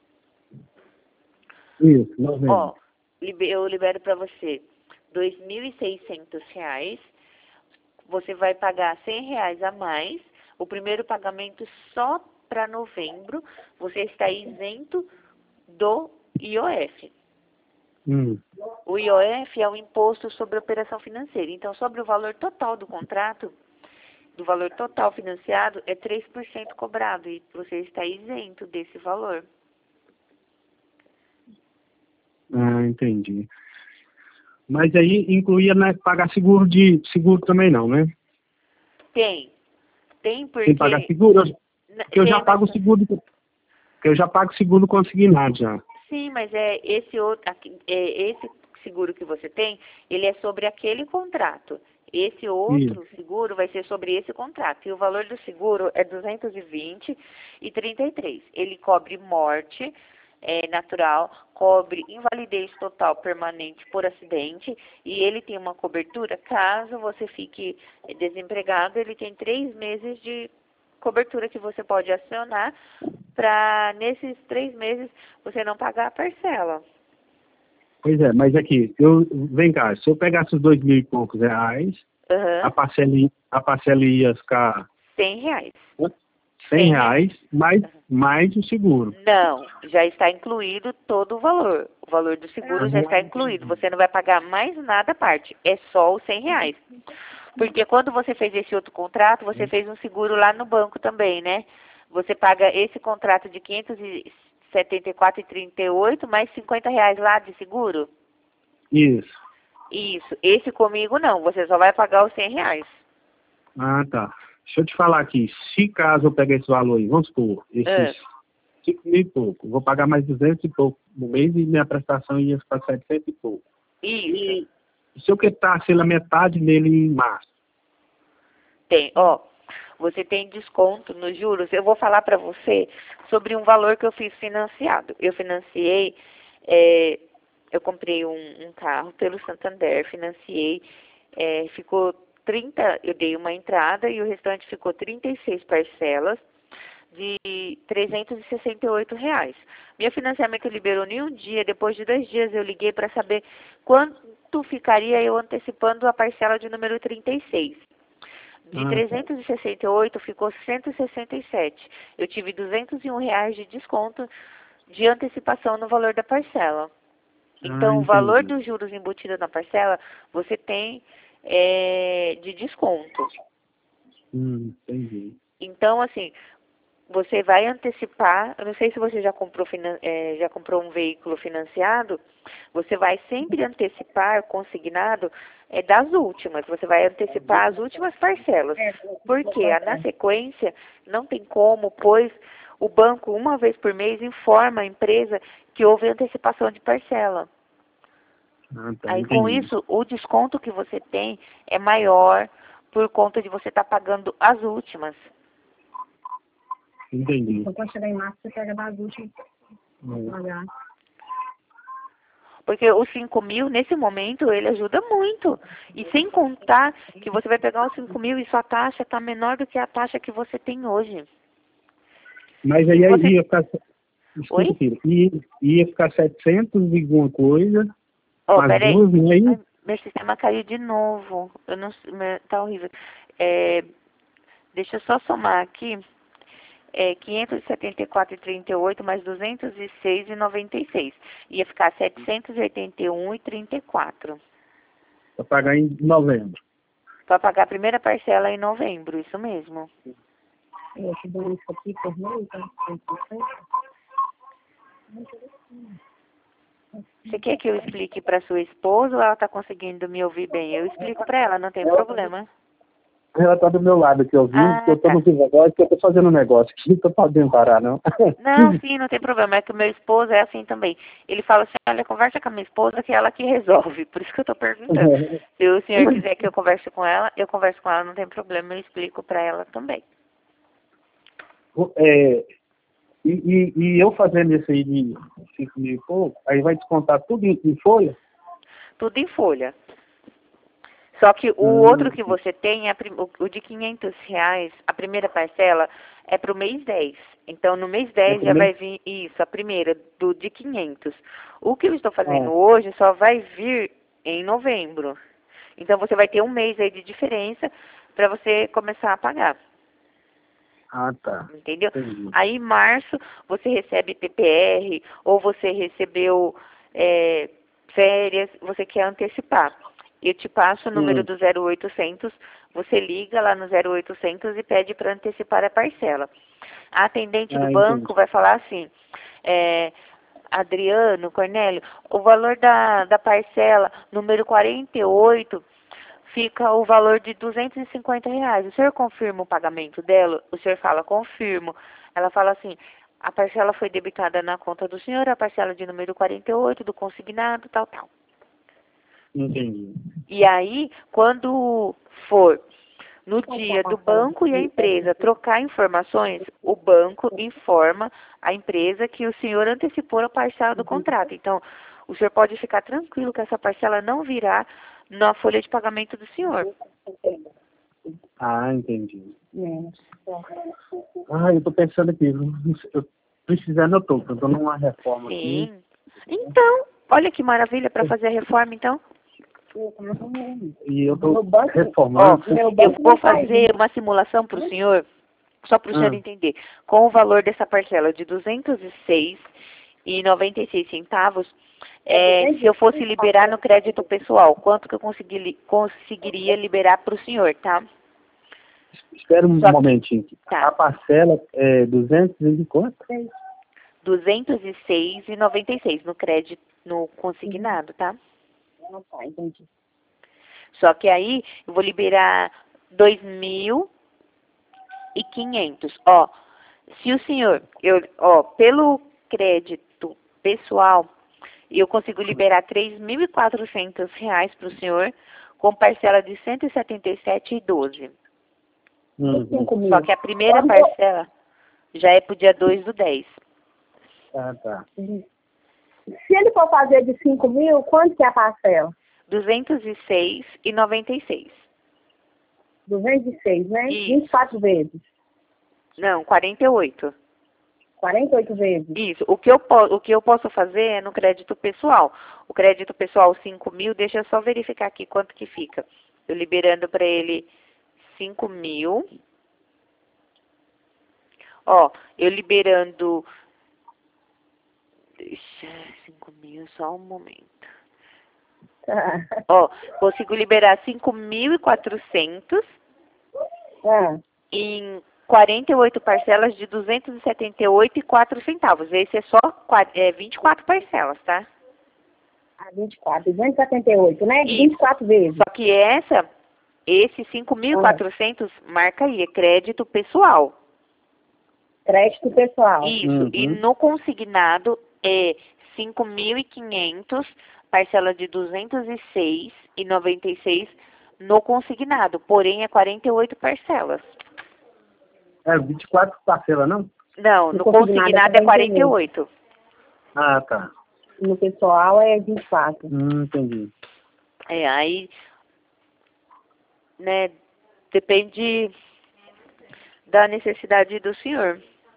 [SPEAKER 3] Isso, novembro.
[SPEAKER 2] Ó, libe- eu libero para você dois mil e seiscentos reais. Você vai pagar cem reais a mais. O primeiro pagamento só para novembro. Você está isento do I O F.
[SPEAKER 3] Hum.
[SPEAKER 2] O I O F é o Imposto sobre Operação Financeira. Então, sobre o valor total do contrato, do valor total financiado, é três por cento cobrado. E você está isento desse valor.
[SPEAKER 3] Ah, entendi. Mas aí incluía, né, pagar seguro de seguro também não, né?
[SPEAKER 2] Tem. Tem porque...
[SPEAKER 3] Tem que pagar seguro? Eu-
[SPEAKER 2] Na-
[SPEAKER 3] Porque eu
[SPEAKER 2] tem,
[SPEAKER 3] já pago o
[SPEAKER 2] mas-
[SPEAKER 3] seguro, porque eu já pago seguro consignado já.
[SPEAKER 2] Sim, mas é esse outro, aqui- é esse seguro que você tem, ele é sobre aquele contrato. Esse outro seguro vai ser sobre esse contrato. E o valor do seguro é duzentos e vinte e trinta e três. Ele cobre morte é, natural, cobre invalidez total permanente por acidente e ele tem uma cobertura caso você fique desempregado, ele tem três meses de cobertura que você pode acionar para nesses três meses você não pagar a parcela.
[SPEAKER 3] Pois é, mas aqui, eu, vem cá, se eu pegasse os dois mil e poucos reais,
[SPEAKER 2] Uhum.
[SPEAKER 3] a, parcela, a parcela ia ficar
[SPEAKER 2] cem reais.
[SPEAKER 3] cem reais, mais, mais o seguro.
[SPEAKER 2] Não, já está incluído todo o valor. O valor do seguro já está incluído. Você não vai pagar mais nada à parte. É só os cem reais. Porque quando você fez esse outro contrato, você fez um seguro lá no banco também, né? Você paga esse contrato de quinhentos e setenta e quatro reais e trinta e oito mais cinquenta reais lá de seguro?
[SPEAKER 3] Isso.
[SPEAKER 2] Isso. Esse comigo não. Você só vai pagar os cem reais.
[SPEAKER 3] Ah, tá. Deixa eu te falar aqui, se caso eu pegar esse valor aí, vamos supor, esses cinco mil e pouco, vou pagar mais duzentos e pouco no mês e minha prestação ia ficar setecentos e pouco.
[SPEAKER 2] Isso.
[SPEAKER 3] E se eu quitasse a metade nele em março?
[SPEAKER 2] Tem, ó, você tem desconto nos juros. Eu vou falar para você sobre um valor que eu fiz financiado. Eu financiei, é, eu comprei um, um carro pelo Santander, financiei, é, ficou trinta, eu dei uma entrada e o restante ficou trinta e seis parcelas de trezentos e sessenta e oito reais. Meu financiamento liberou em um dia, depois de dois dias eu liguei para saber quanto ficaria eu antecipando a parcela de número trinta e seis. De
[SPEAKER 3] Ah,
[SPEAKER 2] trezentos e sessenta e oito ficou cento e sessenta e sete. Eu tive duzentos e um reais de desconto de antecipação no valor da parcela. Então,
[SPEAKER 3] Ah,
[SPEAKER 2] o valor
[SPEAKER 3] entendi.
[SPEAKER 2] dos juros embutidos na parcela, você tem é, de desconto.
[SPEAKER 3] Hum, entendi.
[SPEAKER 2] Então, assim, você vai antecipar, eu não sei se você já comprou, é, já comprou um veículo financiado, você vai sempre antecipar consignado é, das últimas, você vai antecipar as últimas parcelas, porque na sequência não tem como, pois o banco uma vez por mês informa a empresa que houve antecipação de parcela.
[SPEAKER 3] Ah, tá,
[SPEAKER 2] Aí com
[SPEAKER 3] entendi.
[SPEAKER 2] isso, o desconto que você tem é maior por conta de você estar pagando as últimas.
[SPEAKER 3] Entendi.
[SPEAKER 1] Então, quando chegar em março, você pega das últimas.
[SPEAKER 3] Hum.
[SPEAKER 1] Pagar.
[SPEAKER 2] Porque os cinco mil, nesse momento, ele ajuda muito. E sem contar que você vai pegar os cinco mil e sua taxa está menor do que a taxa que você tem hoje.
[SPEAKER 3] Mas
[SPEAKER 2] Se
[SPEAKER 3] aí, aí
[SPEAKER 2] você...
[SPEAKER 3] ia ficar, escuta,
[SPEAKER 2] Oi?
[SPEAKER 3] filho, ia, ia ficar setecentos e alguma coisa,
[SPEAKER 2] Ó,
[SPEAKER 3] mais
[SPEAKER 2] peraí.
[SPEAKER 3] duas, e aí?
[SPEAKER 2] Ai, meu sistema caiu de novo. Eu não sei, meu- tá horrível. É, deixa eu só somar aqui. É quinhentos e setenta e quatro reais e trinta e oito mais duzentos e seis reais e noventa e seis. Ia ficar setecentos e oitenta e um reais e trinta e quatro.
[SPEAKER 3] Para pagar em novembro.
[SPEAKER 2] Para pagar a primeira parcela em novembro, isso mesmo.
[SPEAKER 1] Eu te dou isso aqui por mês, tá?
[SPEAKER 2] Você quer que eu explique para sua esposa ou ela está conseguindo me ouvir bem? Eu explico para ela, não tem problema.
[SPEAKER 3] Ela tá do meu lado aqui ouvindo,
[SPEAKER 2] Ah,
[SPEAKER 3] porque eu tô
[SPEAKER 2] tá.
[SPEAKER 3] no vivo agora, porque eu tô fazendo um negócio aqui, não tô podendo parar, não.
[SPEAKER 2] Não, sim, não tem problema. É que o meu esposo é assim também. Ele fala assim, olha, conversa com a minha esposa que é ela que resolve. Por isso que eu tô perguntando. Se o senhor quiser que eu converse com ela, eu converso com ela, não tem problema. Eu explico para ela também.
[SPEAKER 3] É, e, e, e eu fazendo isso aí de cinco mil e pouco, aí vai descontar tudo em, em folha?
[SPEAKER 2] Tudo em folha. Só que o
[SPEAKER 3] Hum,
[SPEAKER 2] outro que você tem, é a prim- o o de quinhentos reais, a primeira parcela é para o mês dez. Então, no mês
[SPEAKER 3] é
[SPEAKER 2] dez já vai
[SPEAKER 3] primeiro?
[SPEAKER 2] vir isso, a primeira, do de quinhentos. O que eu estou fazendo
[SPEAKER 3] Ah,
[SPEAKER 2] hoje só vai vir em novembro. Então, você vai ter um mês aí de diferença para você começar a pagar.
[SPEAKER 3] ah, tá.
[SPEAKER 2] Entendeu?
[SPEAKER 3] Entendi.
[SPEAKER 2] Aí, em março, você recebe P P R, ou você recebeu é, férias, você quer antecipar. Eu te passo o número
[SPEAKER 3] Hum.
[SPEAKER 2] do zero oitocentos, você liga lá no zero oitocentos e pede para antecipar a parcela. A atendente do
[SPEAKER 3] Ah,
[SPEAKER 2] banco
[SPEAKER 3] entendi.
[SPEAKER 2] vai falar assim, é, Adriano, Cornélio, o valor da, da parcela número quarenta e oito fica o valor de duzentos e cinquenta reais. O senhor confirma o pagamento dela? O senhor fala, confirmo. Ela fala assim, a parcela foi debitada na conta do senhor, a parcela de número quarenta e oito, do consignado, tal, tal.
[SPEAKER 3] Entendi.
[SPEAKER 2] E aí, quando for no dia do banco e a empresa trocar informações, o banco informa a empresa que o senhor antecipou a parcela do contrato. Então, o senhor pode ficar tranquilo que essa parcela não virá na folha de pagamento do senhor.
[SPEAKER 3] Ah, entendi.
[SPEAKER 1] É.
[SPEAKER 3] Ah, eu tô pensando aqui, eu precisando eu tô, eu tô numa reforma aqui.
[SPEAKER 2] Sim. Então, olha que maravilha para fazer a reforma, então.
[SPEAKER 3] E eu tô
[SPEAKER 1] No banco-
[SPEAKER 2] Ó,
[SPEAKER 3] reformando.
[SPEAKER 1] Meu
[SPEAKER 2] eu
[SPEAKER 1] banco
[SPEAKER 2] vou
[SPEAKER 1] não faz
[SPEAKER 2] fazer uma simulação para o senhor, só para o senhor
[SPEAKER 3] Ah.
[SPEAKER 2] entender. Com o valor dessa parcela de duzentos e seis reais e noventa e seis centavos, é, se eu fosse liberar no crédito pessoal, quanto que eu consegui, conseguiria liberar para o senhor, tá?
[SPEAKER 3] Espera um
[SPEAKER 2] Só que-
[SPEAKER 3] momentinho.
[SPEAKER 2] Tá.
[SPEAKER 3] A parcela é duzentos e quanto?
[SPEAKER 2] duzentos e seis reais e noventa e seis centavos no crédito, no consignado, tá?
[SPEAKER 1] Ah, tá, entendi.
[SPEAKER 2] Só que aí eu vou liberar dois mil e quinhentos. Ó, se o senhor, eu, ó, pelo crédito pessoal, eu consigo liberar três mil e quatrocentos reais para o senhor com parcela de cento e setenta e sete reais e doze centavos.
[SPEAKER 3] Uhum.
[SPEAKER 1] cinco mil.
[SPEAKER 2] Só que a primeira
[SPEAKER 1] Quando-
[SPEAKER 2] parcela já é pro dia dois do dez.
[SPEAKER 3] Ah, tá.
[SPEAKER 1] Se ele for fazer de cinco mil, quanto que é a parcela?
[SPEAKER 2] duzentos e seis reais e noventa e seis centavos.
[SPEAKER 1] duzentos e seis, né?
[SPEAKER 2] Isso.
[SPEAKER 1] vinte e quatro vezes.
[SPEAKER 2] Não, quarenta e oito.
[SPEAKER 1] quarenta e oito vezes.
[SPEAKER 2] Isso. O que, eu po- o que eu posso fazer é no crédito pessoal. O crédito pessoal cinco mil, deixa eu só verificar aqui quanto que fica. Eu liberando para ele cinco mil. Ó, eu liberando... Deixa, cinco mil, só um momento.
[SPEAKER 1] Tá.
[SPEAKER 2] Ó, consigo liberar cinco mil e quatrocentos
[SPEAKER 1] Ah,
[SPEAKER 2] em quarenta e oito parcelas de duzentos e setenta e oito reais e quatro centavos. Esse é só qua- é, vinte e quatro parcelas, tá?
[SPEAKER 1] ah, vinte e quatro. duzentos e setenta e oito, né?
[SPEAKER 2] Isso.
[SPEAKER 1] vinte e quatro vezes.
[SPEAKER 2] Só que essa, esse cinco mil e quatrocentos, marca aí, é crédito pessoal.
[SPEAKER 1] Crédito pessoal.
[SPEAKER 2] Isso.
[SPEAKER 3] Uhum.
[SPEAKER 2] E no consignado é cinco mil e quinhentos, parcela de duzentos e seis reais e noventa e seis centavos no consignado. Porém, é quarenta e oito parcelas.
[SPEAKER 3] É vinte e quatro parcelas, não?
[SPEAKER 2] Não,
[SPEAKER 1] No
[SPEAKER 2] no
[SPEAKER 1] consignado
[SPEAKER 2] consignado
[SPEAKER 1] é
[SPEAKER 2] é quarenta e oito.
[SPEAKER 3] Ah, tá.
[SPEAKER 1] No pessoal é vinte e quatro.
[SPEAKER 3] Hum, entendi.
[SPEAKER 2] É, aí, né, depende da necessidade do senhor.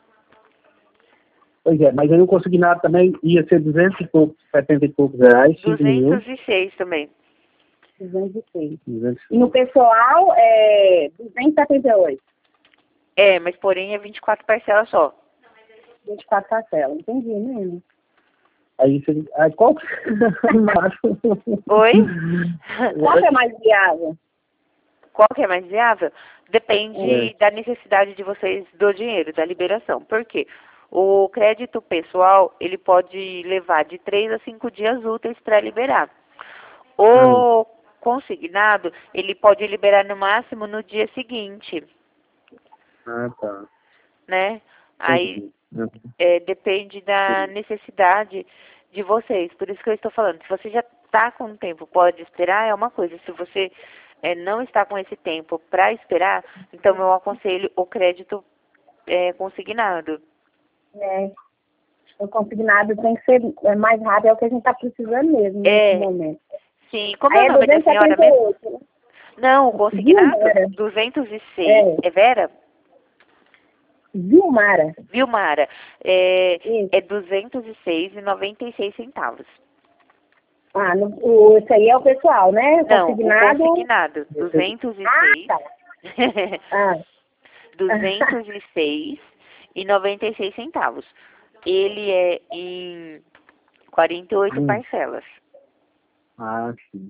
[SPEAKER 3] Pois é, mas aí o consignado também ia ser duzentos e poucos, setenta e poucos reais, cinco mil.
[SPEAKER 2] duzentos e seis também.
[SPEAKER 1] duzentos e seis.
[SPEAKER 3] duzentos e
[SPEAKER 1] E no pessoal é duzentos e setenta e oito.
[SPEAKER 2] É, mas porém é vinte e quatro parcelas só.
[SPEAKER 1] vinte e quatro parcelas. Entendi mesmo.
[SPEAKER 3] Aí você. Aí qual que
[SPEAKER 2] Oi?
[SPEAKER 1] Qual que é mais viável?
[SPEAKER 2] Qual que é mais viável? Depende
[SPEAKER 3] É.
[SPEAKER 2] da necessidade de vocês do dinheiro, da liberação. Por quê? O crédito pessoal, ele pode levar de três a cinco dias úteis para liberar. O consignado, ele pode liberar no máximo no dia seguinte,
[SPEAKER 3] Ah, tá.
[SPEAKER 2] né? Aí
[SPEAKER 3] Entendi. Uhum.
[SPEAKER 2] é, depende da necessidade de vocês. Por isso que eu estou falando. Se você já está com tempo, pode esperar, é uma coisa. Se você é, não está com esse tempo para esperar, então eu aconselho o crédito é, consignado.
[SPEAKER 1] É. O consignado tem que ser é, mais rápido, é o que a gente está precisando mesmo
[SPEAKER 2] É.
[SPEAKER 1] nesse momento.
[SPEAKER 2] Sim, como
[SPEAKER 1] Aí
[SPEAKER 2] é o nome da senhora mesmo?
[SPEAKER 1] duzentos e setenta e oito, né?
[SPEAKER 2] Não, o consignado,
[SPEAKER 1] Vilmara.
[SPEAKER 2] duzentos e seis.
[SPEAKER 1] É.
[SPEAKER 2] É Vera?
[SPEAKER 1] Vilmara.
[SPEAKER 2] Vilmara. É,
[SPEAKER 1] Isso.
[SPEAKER 2] é duzentos e seis reais e noventa e seis centavos.
[SPEAKER 1] Ah, no, o, esse aí é o pessoal, né? O
[SPEAKER 2] Não,
[SPEAKER 1] consignado.
[SPEAKER 2] o consignado, duzentos e seis.
[SPEAKER 1] Ah, tá. Ah,
[SPEAKER 2] duzentos e seis reais e noventa e seis centavos. Ele é em quarenta e oito
[SPEAKER 3] Hum.
[SPEAKER 2] parcelas.
[SPEAKER 3] Ah, sim.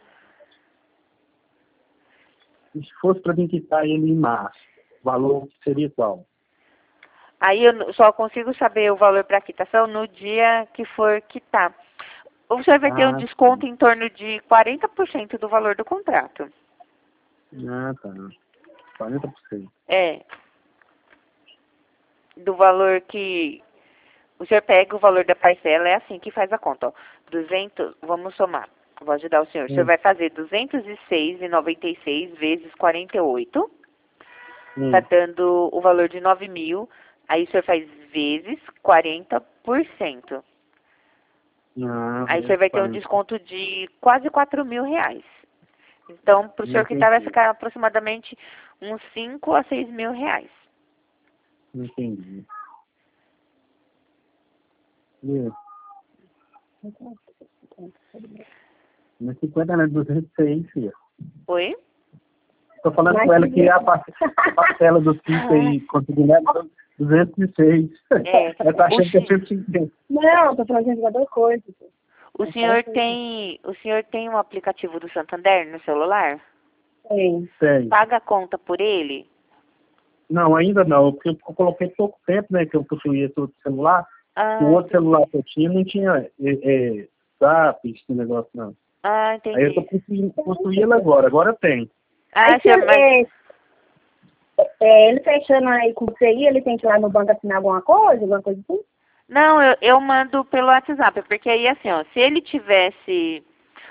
[SPEAKER 3] E se fosse para mim quitar ele em março, o valor seria qual?
[SPEAKER 2] Aí eu só consigo saber o valor para quitação no dia que for quitar. O senhor vai ter um
[SPEAKER 3] Ah,
[SPEAKER 2] desconto em torno de quarenta por cento do valor do contrato.
[SPEAKER 3] Ah, tá. quarenta por cento.
[SPEAKER 2] É. Do valor que... O senhor pega o valor da parcela, é assim que faz a conta, ó. duzentos, vamos somar. Vou ajudar o senhor. O senhor
[SPEAKER 3] Hum.
[SPEAKER 2] vai fazer duzentos e seis reais e noventa e seis centavos vezes quarenta e oito.
[SPEAKER 3] Hum.
[SPEAKER 2] Tá dando o valor de nove mil. Aí o senhor faz vezes quarenta por cento.
[SPEAKER 3] Ah,
[SPEAKER 2] Aí o senhor vai ter um
[SPEAKER 3] quarenta.
[SPEAKER 2] desconto de quase quatro mil reais. Então, para o senhor quitar, vai ficar aproximadamente uns cinco a seis mil reais.
[SPEAKER 3] Entendi. Isso. Mas cinquenta não é duzentos e seis, filho.
[SPEAKER 2] Oi?
[SPEAKER 3] Tô falando
[SPEAKER 1] Mas
[SPEAKER 3] com ela
[SPEAKER 1] que
[SPEAKER 3] que a par- a parcela do cinco aí, consignado, duzentos e seis.
[SPEAKER 2] É,
[SPEAKER 3] Ela tá achando
[SPEAKER 2] o
[SPEAKER 3] que é
[SPEAKER 2] chi-
[SPEAKER 3] cento e cinquenta.
[SPEAKER 1] Não, tô falando de outra coisa.
[SPEAKER 2] O senhor tem, o senhor tem um aplicativo do Santander no celular?
[SPEAKER 1] Tem.
[SPEAKER 3] Tem.
[SPEAKER 2] Paga a conta por ele?
[SPEAKER 3] Não, ainda não, porque eu coloquei pouco tempo, né, que eu possuía esse outro celular.
[SPEAKER 2] Ah,
[SPEAKER 3] O outro
[SPEAKER 2] entendi.
[SPEAKER 3] celular que eu tinha não tinha é, é, zap, esse negócio não.
[SPEAKER 2] Ah,
[SPEAKER 3] Aí eu tô
[SPEAKER 2] entendi.
[SPEAKER 3] possuindo, possuindo agora, agora tem.
[SPEAKER 2] Ah,
[SPEAKER 1] Aí, se
[SPEAKER 2] senhor,
[SPEAKER 1] ele,
[SPEAKER 2] mas...
[SPEAKER 1] é, é, ele fechando aí com você aí, ele tem que ir lá no banco assinar alguma coisa, alguma coisa assim?
[SPEAKER 2] Não, eu, eu mando pelo WhatsApp, porque aí assim, ó, se ele tivesse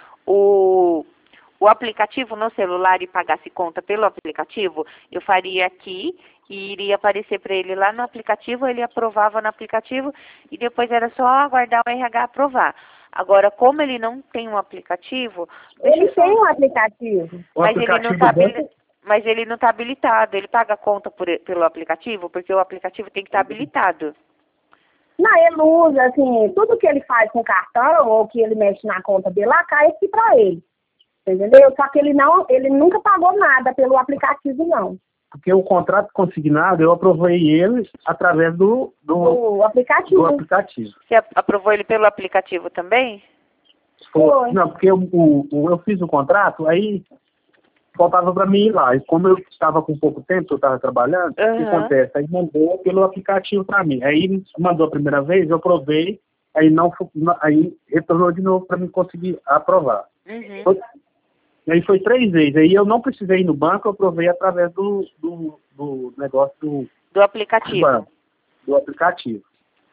[SPEAKER 2] o, o aplicativo no celular e pagasse conta pelo aplicativo, eu faria aqui e iria aparecer para ele lá no aplicativo, ele aprovava no aplicativo e depois era só aguardar o R H aprovar. Agora, como ele não tem um aplicativo, deixa
[SPEAKER 1] Ele
[SPEAKER 2] eu só-
[SPEAKER 1] tem um aplicativo.
[SPEAKER 3] O
[SPEAKER 2] mas ele não
[SPEAKER 3] aplicativo
[SPEAKER 2] tá
[SPEAKER 3] do
[SPEAKER 2] habili-
[SPEAKER 3] banco,
[SPEAKER 2] mas ele não está habilitado, ele paga a conta por, pelo aplicativo, porque o aplicativo tem que estar habilitado.
[SPEAKER 1] Não, ele usa, assim, tudo que ele faz com cartão ou que ele mexe na conta dele, lá cai aqui pra ele. Entendeu? Só que ele não, ele nunca pagou nada pelo aplicativo, não.
[SPEAKER 3] porque o contrato consignado, eu aprovei ele através do, do,
[SPEAKER 1] O aplicativo.
[SPEAKER 3] do aplicativo.
[SPEAKER 2] Você a- aprovou ele pelo aplicativo também?
[SPEAKER 1] Foi.
[SPEAKER 3] Não, porque eu, o, o- eu fiz o contrato, aí faltava para mim ir lá. E como eu estava com pouco tempo, eu estava trabalhando, o que
[SPEAKER 2] Aham.
[SPEAKER 3] acontece? Aí mandou pelo aplicativo para mim. Aí mandou a primeira vez, eu aprovei, aí não fu- não- aí retornou de novo para mim conseguir aprovar.
[SPEAKER 2] Uhum.
[SPEAKER 3] Foi- Aí foi três vezes. Aí eu não precisei ir no banco, eu aprovei através do, do, do negócio do,
[SPEAKER 2] Do
[SPEAKER 3] do
[SPEAKER 2] aplicativo.
[SPEAKER 3] banco, do aplicativo.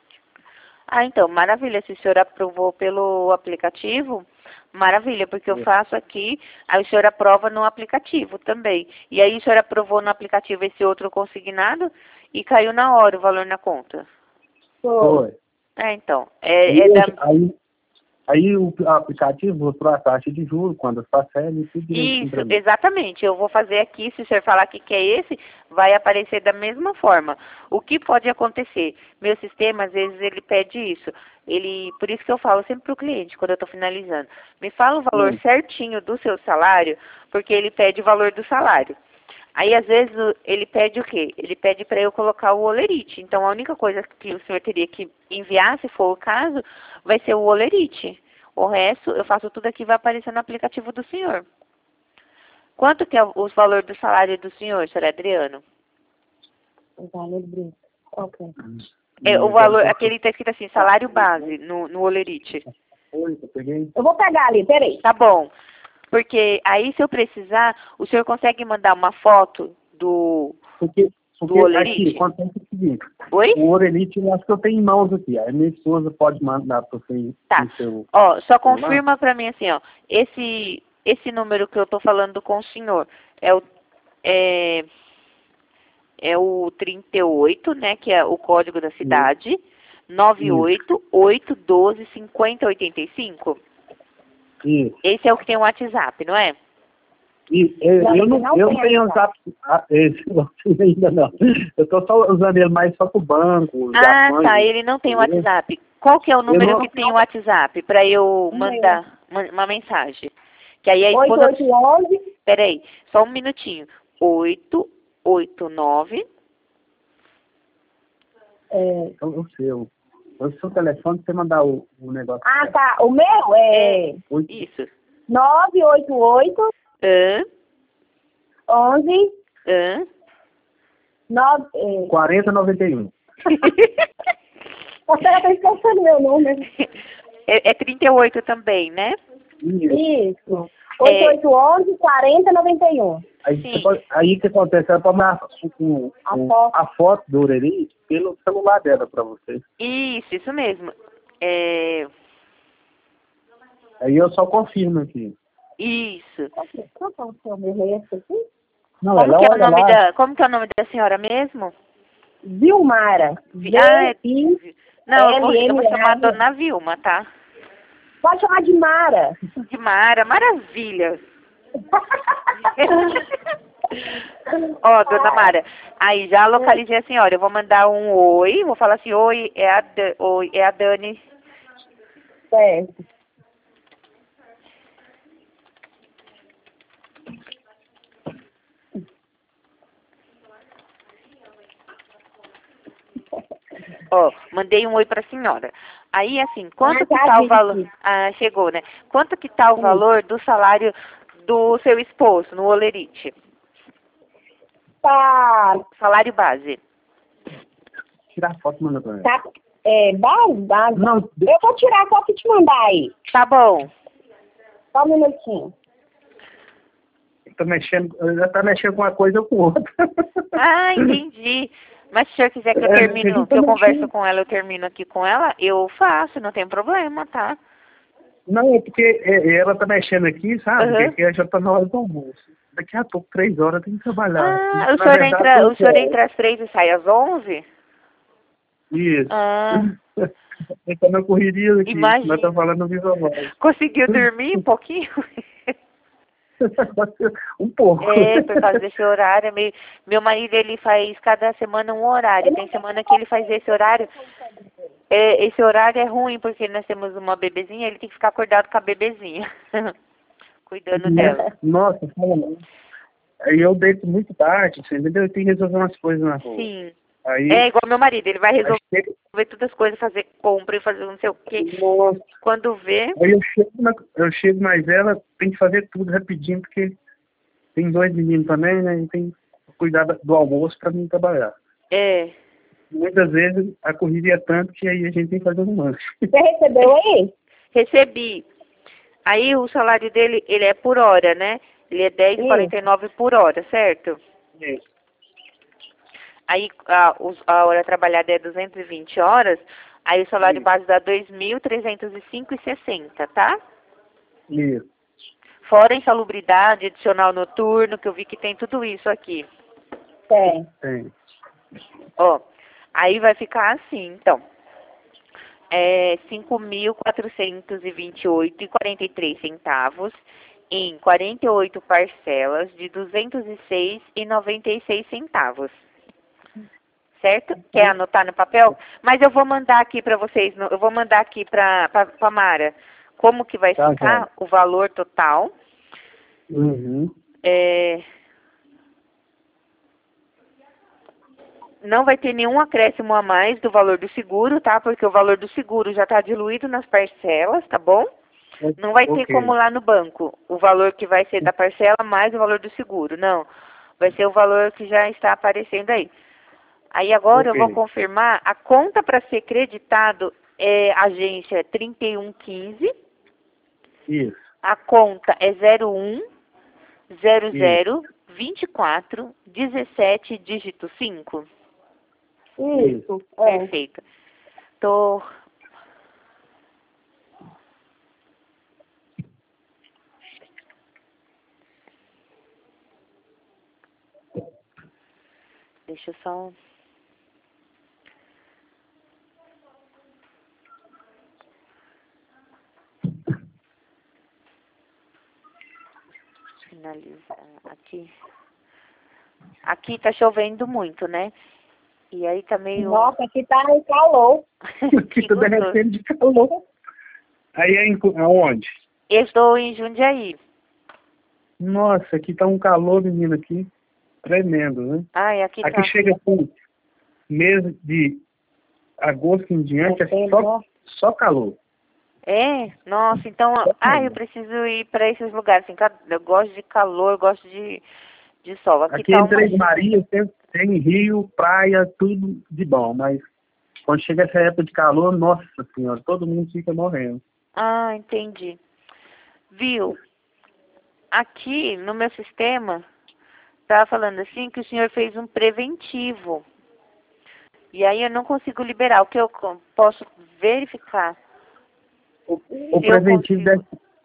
[SPEAKER 2] Ah, então, maravilha. Se o senhor aprovou pelo aplicativo, maravilha, porque eu
[SPEAKER 3] É.
[SPEAKER 2] faço aqui, aí o senhor aprova no aplicativo também. E aí o senhor aprovou no aplicativo esse outro consignado e caiu na hora o valor na conta.
[SPEAKER 1] Foi.
[SPEAKER 3] Foi.
[SPEAKER 2] É, então. É,
[SPEAKER 3] Aí,
[SPEAKER 2] é da...
[SPEAKER 3] aí, aí o aplicativo mostrou a taxa de juros, quando as parcelas e tudo direitinho
[SPEAKER 2] Isso,
[SPEAKER 3] pra mim.
[SPEAKER 2] exatamente. Eu vou fazer aqui, se o senhor falar que quer esse, vai aparecer da mesma forma. O que pode acontecer? Meu sistema, às vezes, ele pede isso. Ele, por isso que eu falo sempre para o cliente, quando eu estou finalizando, me fala o valor
[SPEAKER 3] Hum.
[SPEAKER 2] certinho do seu salário, porque ele pede o valor do salário. Aí, às vezes, o- ele pede o quê? Ele pede para eu colocar o olerite. Então, a única coisa que o senhor teria que enviar, se for o caso, vai ser o olerite. O resto, eu faço tudo aqui, vai aparecer no aplicativo do senhor. Quanto que é o o valor do salário do senhor, senhor Adriano?
[SPEAKER 1] O valor do brinco. Qual que é?
[SPEAKER 2] É, o
[SPEAKER 3] E
[SPEAKER 2] valor,
[SPEAKER 3] agora,
[SPEAKER 2] aquele tá escrito assim, salário base, no, no olerite.
[SPEAKER 3] Foi, eu peguei.
[SPEAKER 1] Eu vou pegar ali, peraí.
[SPEAKER 2] Tá bom. Porque aí, se eu precisar, o senhor consegue mandar uma foto do...
[SPEAKER 3] Porque,
[SPEAKER 2] Do
[SPEAKER 3] porque
[SPEAKER 2] Olerite?
[SPEAKER 3] aqui, acontece o seguinte,
[SPEAKER 2] Oi?
[SPEAKER 3] o Orelite eu acho que eu tenho em mãos aqui. Aí minha esposa pode mandar para você
[SPEAKER 2] Tá.
[SPEAKER 3] no seu...
[SPEAKER 2] Ó, só confirma pra mim assim, ó. Esse, esse número que eu tô falando com o senhor é o... É, é o trinta e oito, né, que é o código da cidade, nove oito oito um dois cinco zero oito cinco.
[SPEAKER 3] Isso.
[SPEAKER 2] Esse é o que tem o WhatsApp, não é?
[SPEAKER 3] E, eu,
[SPEAKER 1] Não,
[SPEAKER 3] eu
[SPEAKER 1] ele
[SPEAKER 3] não,
[SPEAKER 1] não
[SPEAKER 3] eu
[SPEAKER 1] tem
[SPEAKER 3] não tenho
[SPEAKER 1] ainda.
[SPEAKER 3] WhatsApp. Ah, esse não tenho ainda não. Eu estou só usando ele mais só para o banco.
[SPEAKER 2] Ah,
[SPEAKER 3] ligações,
[SPEAKER 2] tá, ele não tem o
[SPEAKER 3] entendeu?
[SPEAKER 2] WhatsApp. Qual que é o número
[SPEAKER 3] não-
[SPEAKER 2] que tem o WhatsApp para eu
[SPEAKER 1] Um
[SPEAKER 2] mandar ma- uma mensagem? Que aí a
[SPEAKER 1] oito
[SPEAKER 2] esposa...
[SPEAKER 1] oito onze.
[SPEAKER 2] Peraí, só um minutinho. oito oito nove...
[SPEAKER 1] É...
[SPEAKER 3] Eu, eu sei, eu, eu seu telefone, você mandar o, o negócio.
[SPEAKER 1] Ah, tá. O meu é
[SPEAKER 3] Oito-
[SPEAKER 2] Isso.
[SPEAKER 1] nove oito oito
[SPEAKER 2] Hã?
[SPEAKER 1] onze
[SPEAKER 2] Hã?
[SPEAKER 1] nove. É...
[SPEAKER 3] quarenta noventa e um.
[SPEAKER 1] Você já tá esquecendo meu número.
[SPEAKER 2] É, é trinta e oito também, né?
[SPEAKER 3] Isso.
[SPEAKER 1] Isso. oito oito onze quarenta noventa e um.
[SPEAKER 3] Aí,
[SPEAKER 2] Sim.
[SPEAKER 3] você pode, aí o que acontece? Ela pode mandar o-
[SPEAKER 1] A
[SPEAKER 3] o-
[SPEAKER 1] foto.
[SPEAKER 3] a foto do Orelite pelo celular dela para você.
[SPEAKER 2] Isso, isso mesmo. É...
[SPEAKER 3] Aí eu só confirmo aqui.
[SPEAKER 2] Isso.
[SPEAKER 1] Qual que é o seu endereço aqui?
[SPEAKER 3] Não,
[SPEAKER 2] Como
[SPEAKER 3] ela
[SPEAKER 2] que, é o
[SPEAKER 3] olha
[SPEAKER 2] nome
[SPEAKER 3] lá.
[SPEAKER 2] da, como que é o nome da senhora mesmo?
[SPEAKER 1] Vilmara.
[SPEAKER 2] Vi- Ah, é-
[SPEAKER 1] V-I...
[SPEAKER 2] Não, eu vou, eu vou chamar a
[SPEAKER 1] L M A.
[SPEAKER 2] Dona Vilma, tá?
[SPEAKER 1] Pode chamar de Mara.
[SPEAKER 2] De Mara, maravilha. Ó, Dona Mara, aí já localizei a senhora. Eu vou mandar um oi, vou falar assim, oi, é a, Dan- oi, é a Dani.
[SPEAKER 1] Certo.
[SPEAKER 2] Ó, mandei um oi pra senhora. Aí, assim, quanto
[SPEAKER 1] Ah,
[SPEAKER 2] que
[SPEAKER 1] já
[SPEAKER 2] tá o
[SPEAKER 1] vi
[SPEAKER 2] valor...
[SPEAKER 1] aqui.
[SPEAKER 2] Ah, chegou, né? Quanto que tá o
[SPEAKER 1] Sim.
[SPEAKER 2] valor do salário do seu esposo no Olerite?
[SPEAKER 1] Tá,
[SPEAKER 2] Salário base.
[SPEAKER 3] Tirar a foto e manda pra ela.
[SPEAKER 1] tá, é, base, base.
[SPEAKER 3] Não,
[SPEAKER 1] Eu vou tirar só que te mandar aí.
[SPEAKER 2] Tá bom.
[SPEAKER 1] Só um minutinho.
[SPEAKER 3] tá mexendo, já tá mexendo com uma coisa ou com outra.
[SPEAKER 2] Ah, entendi. Mas se o senhor quiser que eu
[SPEAKER 3] É,
[SPEAKER 2] termino,
[SPEAKER 3] ele
[SPEAKER 2] que eu
[SPEAKER 3] tá
[SPEAKER 2] converso
[SPEAKER 3] mexendo.
[SPEAKER 2] com ela, eu termino aqui com ela, eu faço, não tem problema, tá?
[SPEAKER 3] Não, é porque é, ela tá mexendo aqui, sabe?
[SPEAKER 2] Uhum.
[SPEAKER 3] Porque já tá na hora do almoço. Daqui a pouco, três horas, tem que trabalhar.
[SPEAKER 2] Ah,
[SPEAKER 3] Na
[SPEAKER 2] o senhor,
[SPEAKER 3] verdade,
[SPEAKER 2] entra, o
[SPEAKER 3] eu
[SPEAKER 2] senhor
[SPEAKER 3] quero.
[SPEAKER 2] entra às três e sai às onze?
[SPEAKER 3] Isso.
[SPEAKER 2] Ah,
[SPEAKER 3] Ele tá na correria aqui.
[SPEAKER 2] imagina.
[SPEAKER 3] Nós estamos falando viva voz.
[SPEAKER 2] Conseguiu dormir um pouquinho?
[SPEAKER 3] Um pouco.
[SPEAKER 2] É, por causa desse horário. Meio... Meu marido, ele faz cada semana um horário. Tem semana que ele faz esse horário. É, esse horário é ruim, porque nós temos uma bebezinha, ele tem que ficar acordado com a bebezinha. Cuidando dela.
[SPEAKER 3] Nossa, fala não. Aí eu deito muito tarde, você entendeu? Eu tenho que resolver umas coisas na rua.
[SPEAKER 2] Sim.
[SPEAKER 3] Aí,
[SPEAKER 2] É igual meu marido, ele vai
[SPEAKER 3] aí
[SPEAKER 2] resolver
[SPEAKER 3] chega-
[SPEAKER 2] todas as coisas, fazer compra e fazer não sei o quê.
[SPEAKER 3] Nossa.
[SPEAKER 2] Quando vê,
[SPEAKER 3] Aí eu chego, na, eu chego mais ela, tem que fazer tudo rapidinho, porque tem dois meninos também, né? E tem que cuidar da- do almoço para mim trabalhar.
[SPEAKER 2] é.
[SPEAKER 3] Muitas vezes a corrida é tanto que aí a gente tem que fazer um lanche.
[SPEAKER 1] Você recebeu aí?
[SPEAKER 2] Recebi. Aí o salário dele, ele é por hora, né? Ele é dez e quarenta e nove por hora, certo?
[SPEAKER 3] É.
[SPEAKER 2] Aí a, os- a hora trabalhada é duzentas e vinte horas, aí o salário
[SPEAKER 3] Isso.
[SPEAKER 2] base dá dois mil trezentos e cinco e sessenta, tá?
[SPEAKER 3] Isso.
[SPEAKER 2] Fora a insalubridade, adicional noturno, que eu vi que tem tudo isso aqui.
[SPEAKER 1] Tem.
[SPEAKER 3] Tem.
[SPEAKER 2] Ó, aí vai ficar assim, então. É cinco mil quatrocentos e vinte e oito e quarenta e três centavos em quarenta e oito parcelas de duzentos e seis e noventa e seis centavos. Certo? Quer anotar no papel? Mas eu vou mandar aqui para vocês, no- eu vou mandar aqui para a Mara como que vai
[SPEAKER 3] Tá,
[SPEAKER 2] ficar
[SPEAKER 3] tá.
[SPEAKER 2] o valor total.
[SPEAKER 3] Uhum.
[SPEAKER 2] É, não vai ter nenhum acréscimo a mais do valor do seguro, tá? Porque o valor do seguro já está diluído nas parcelas, tá bom? Não vai ter
[SPEAKER 3] Ok.
[SPEAKER 2] como lá no banco o valor que vai ser da parcela mais o valor do seguro, não. Vai ser o valor que já está aparecendo aí. Aí agora
[SPEAKER 3] Ok.
[SPEAKER 2] eu vou confirmar, a conta para ser creditado é agência trinta e um quinze,
[SPEAKER 3] Isso.
[SPEAKER 2] a conta é zero um zero zero vinte e quatro dezessete dígito cinco.
[SPEAKER 1] Isso. É.
[SPEAKER 2] Perfeito. Tô... Deixa eu só... finalizar aqui. Aqui tá chovendo muito, né? E aí tá meio...
[SPEAKER 1] Nossa, aqui tá um calor.
[SPEAKER 3] Aqui
[SPEAKER 2] Que
[SPEAKER 3] tá
[SPEAKER 2] gostoso.
[SPEAKER 3] derretendo de calor. Aí é em, aonde?
[SPEAKER 2] Eu estou em Jundiaí.
[SPEAKER 3] Nossa, aqui tá um calor, menino, aqui. Tremendo, né?
[SPEAKER 2] Ai, aqui,
[SPEAKER 3] Aqui
[SPEAKER 2] tá...
[SPEAKER 3] chega assim, mês de agosto em diante, é só, só calor.
[SPEAKER 2] É? Nossa, então... Ah, eu preciso ir para esses lugares. Assim, ca- eu gosto de calor, eu gosto de, de sol. Aqui,
[SPEAKER 3] Aqui
[SPEAKER 2] tá
[SPEAKER 3] em
[SPEAKER 2] uma...
[SPEAKER 3] Três Marias tem, tem rio, praia, tudo de bom, mas quando chega essa época de calor, nossa senhora, todo mundo fica morrendo.
[SPEAKER 2] Ah, entendi. Viu? Aqui no meu sistema, tá falando assim que o senhor fez um preventivo. E aí eu não consigo liberar. O que eu co- posso verificar?
[SPEAKER 3] O, o
[SPEAKER 2] Se eu
[SPEAKER 3] preventivo
[SPEAKER 2] consigo.
[SPEAKER 3] deve,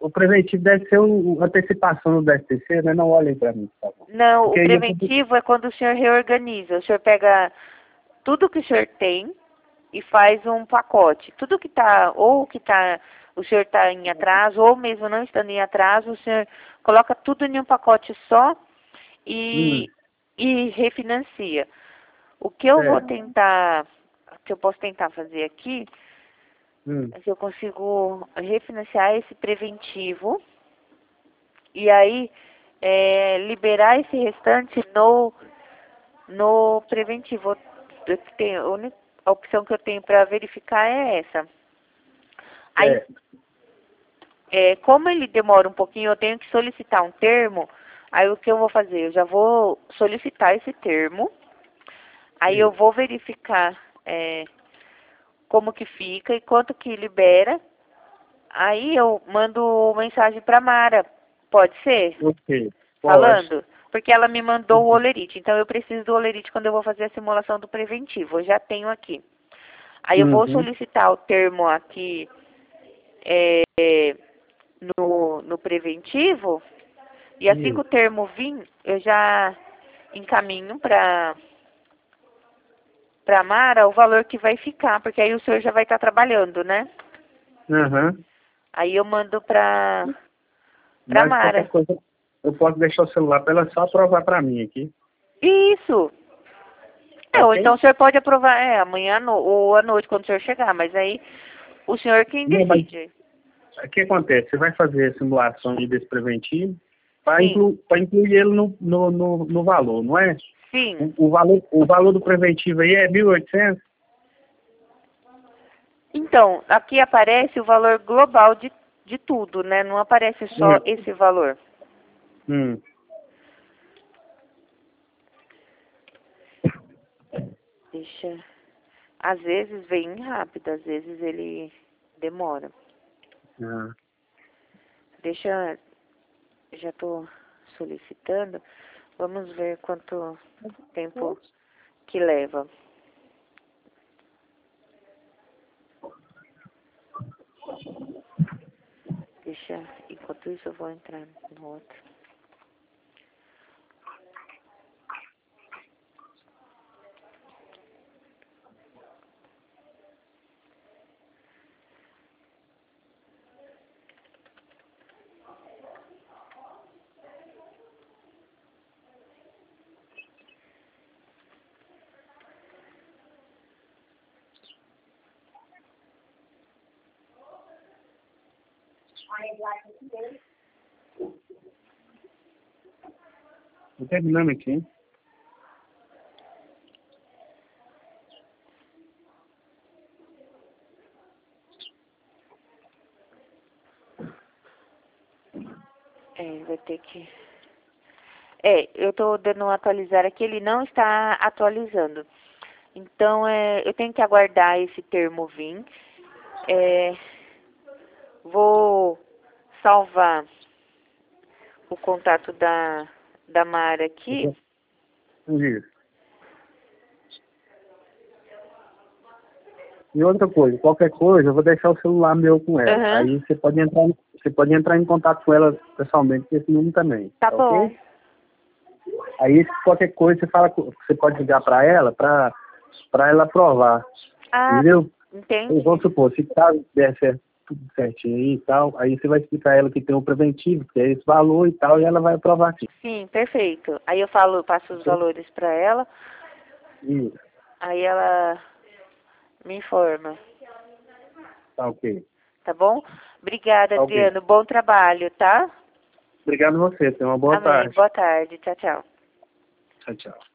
[SPEAKER 3] o preventivo deve ser o, a antecipação do S T C, né? Não olhem para mim, por favor.
[SPEAKER 2] Não,
[SPEAKER 3] Porque
[SPEAKER 2] o
[SPEAKER 3] aí eu-
[SPEAKER 2] preventivo é quando o senhor reorganiza. O senhor pega tudo que o senhor tem e faz um pacote. Tudo que está, ou que tá, o senhor está em atraso, ou mesmo não estando em atraso, o senhor coloca tudo em um pacote só e,
[SPEAKER 3] Hum.
[SPEAKER 2] e refinancia. O que eu vou
[SPEAKER 3] Certo.
[SPEAKER 2] tentar, o que eu posso tentar fazer aqui,
[SPEAKER 3] Hum.
[SPEAKER 2] é que eu consigo refinanciar esse preventivo e aí é, liberar esse restante no, no preventivo. Eu tenho, a única opção que eu tenho para verificar é essa. Aí,
[SPEAKER 3] Certo.
[SPEAKER 2] é, como ele demora um pouquinho, eu tenho que solicitar um termo. Aí o que eu vou fazer? Eu já vou solicitar esse termo. Aí
[SPEAKER 3] Sim.
[SPEAKER 2] eu vou verificar é, como que fica e quanto que libera. Aí eu mando mensagem para Mara. Pode ser?
[SPEAKER 3] Ok. Pode.
[SPEAKER 2] Falando? Porque ela me mandou o olerite. Então eu preciso do olerite quando eu vou fazer a simulação do preventivo. Eu já tenho aqui. Aí eu vou
[SPEAKER 3] Uhum.
[SPEAKER 2] solicitar o termo aqui é, no, no preventivo. E assim
[SPEAKER 3] Isso.
[SPEAKER 2] que o termo vir, eu já encaminho para para Mara o valor que vai ficar, porque aí o senhor já vai estar trabalhando, né?
[SPEAKER 3] Aham.
[SPEAKER 2] Aí eu mando para para
[SPEAKER 3] Mas qualquer
[SPEAKER 2] Mara.
[SPEAKER 3] coisa, eu posso deixar o celular para ela só aprovar para mim aqui.
[SPEAKER 2] Isso. É, ou
[SPEAKER 3] Ok?
[SPEAKER 2] então o senhor pode aprovar é, amanhã no, ou à noite quando o senhor chegar, mas aí o senhor quem
[SPEAKER 3] Não, mas
[SPEAKER 2] decide.
[SPEAKER 3] o que acontece? Você vai fazer a simulação de despreventivo para
[SPEAKER 2] Sim,
[SPEAKER 3] inclu, para incluir ele no, no, no, no valor, não é?
[SPEAKER 2] sim.
[SPEAKER 3] O, o, valor, o valor do preventivo aí é mil e oitocentos?
[SPEAKER 2] Então, aqui aparece o valor global de, de tudo, né? Não aparece só
[SPEAKER 3] Hum.
[SPEAKER 2] esse valor.
[SPEAKER 3] Hum.
[SPEAKER 2] Deixa. Às vezes vem rápido, às vezes ele demora.
[SPEAKER 3] Ah.
[SPEAKER 2] Deixa. Já estou solicitando. Vamos ver quanto tempo que leva. Deixa. Enquanto isso eu vou entrar no outro.
[SPEAKER 3] Tô terminando aqui, hein?
[SPEAKER 2] É, vai ter que. É, eu estou dando um atualizar aqui, ele não está atualizando. Então, é, eu tenho que aguardar esse termo vir. É, vou salvar o contato da, da Mara aqui.
[SPEAKER 3] Isso. E outra coisa, qualquer coisa, eu vou deixar o celular meu com ela.
[SPEAKER 2] Aham.
[SPEAKER 3] Aí você pode entrar, você pode entrar em contato com ela pessoalmente, com esse número também.
[SPEAKER 2] Tá bom.
[SPEAKER 3] Ok? Aí qualquer coisa você fala, com- você pode ligar para ela, para para ela aprovar.
[SPEAKER 2] Ah,
[SPEAKER 3] Entendeu?
[SPEAKER 2] entendi.
[SPEAKER 3] Então, vamos supor, se caso der certo, tudo certinho aí e tal, aí você vai explicar a ela que tem um preventivo, que é esse valor e tal, e ela vai aprovar aqui.
[SPEAKER 2] Sim, perfeito. Aí eu falo, passo os valores para ela,
[SPEAKER 3] Isso.
[SPEAKER 2] aí ela me informa.
[SPEAKER 3] Tá ok.
[SPEAKER 2] Tá bom? Obrigada,
[SPEAKER 3] Tá ok.
[SPEAKER 2] Adriano. Bom trabalho, tá?
[SPEAKER 3] Obrigado a você. Tenha uma boa
[SPEAKER 2] Amém.
[SPEAKER 3] tarde.
[SPEAKER 2] Boa tarde. Tchau, tchau.
[SPEAKER 3] Tchau, tchau.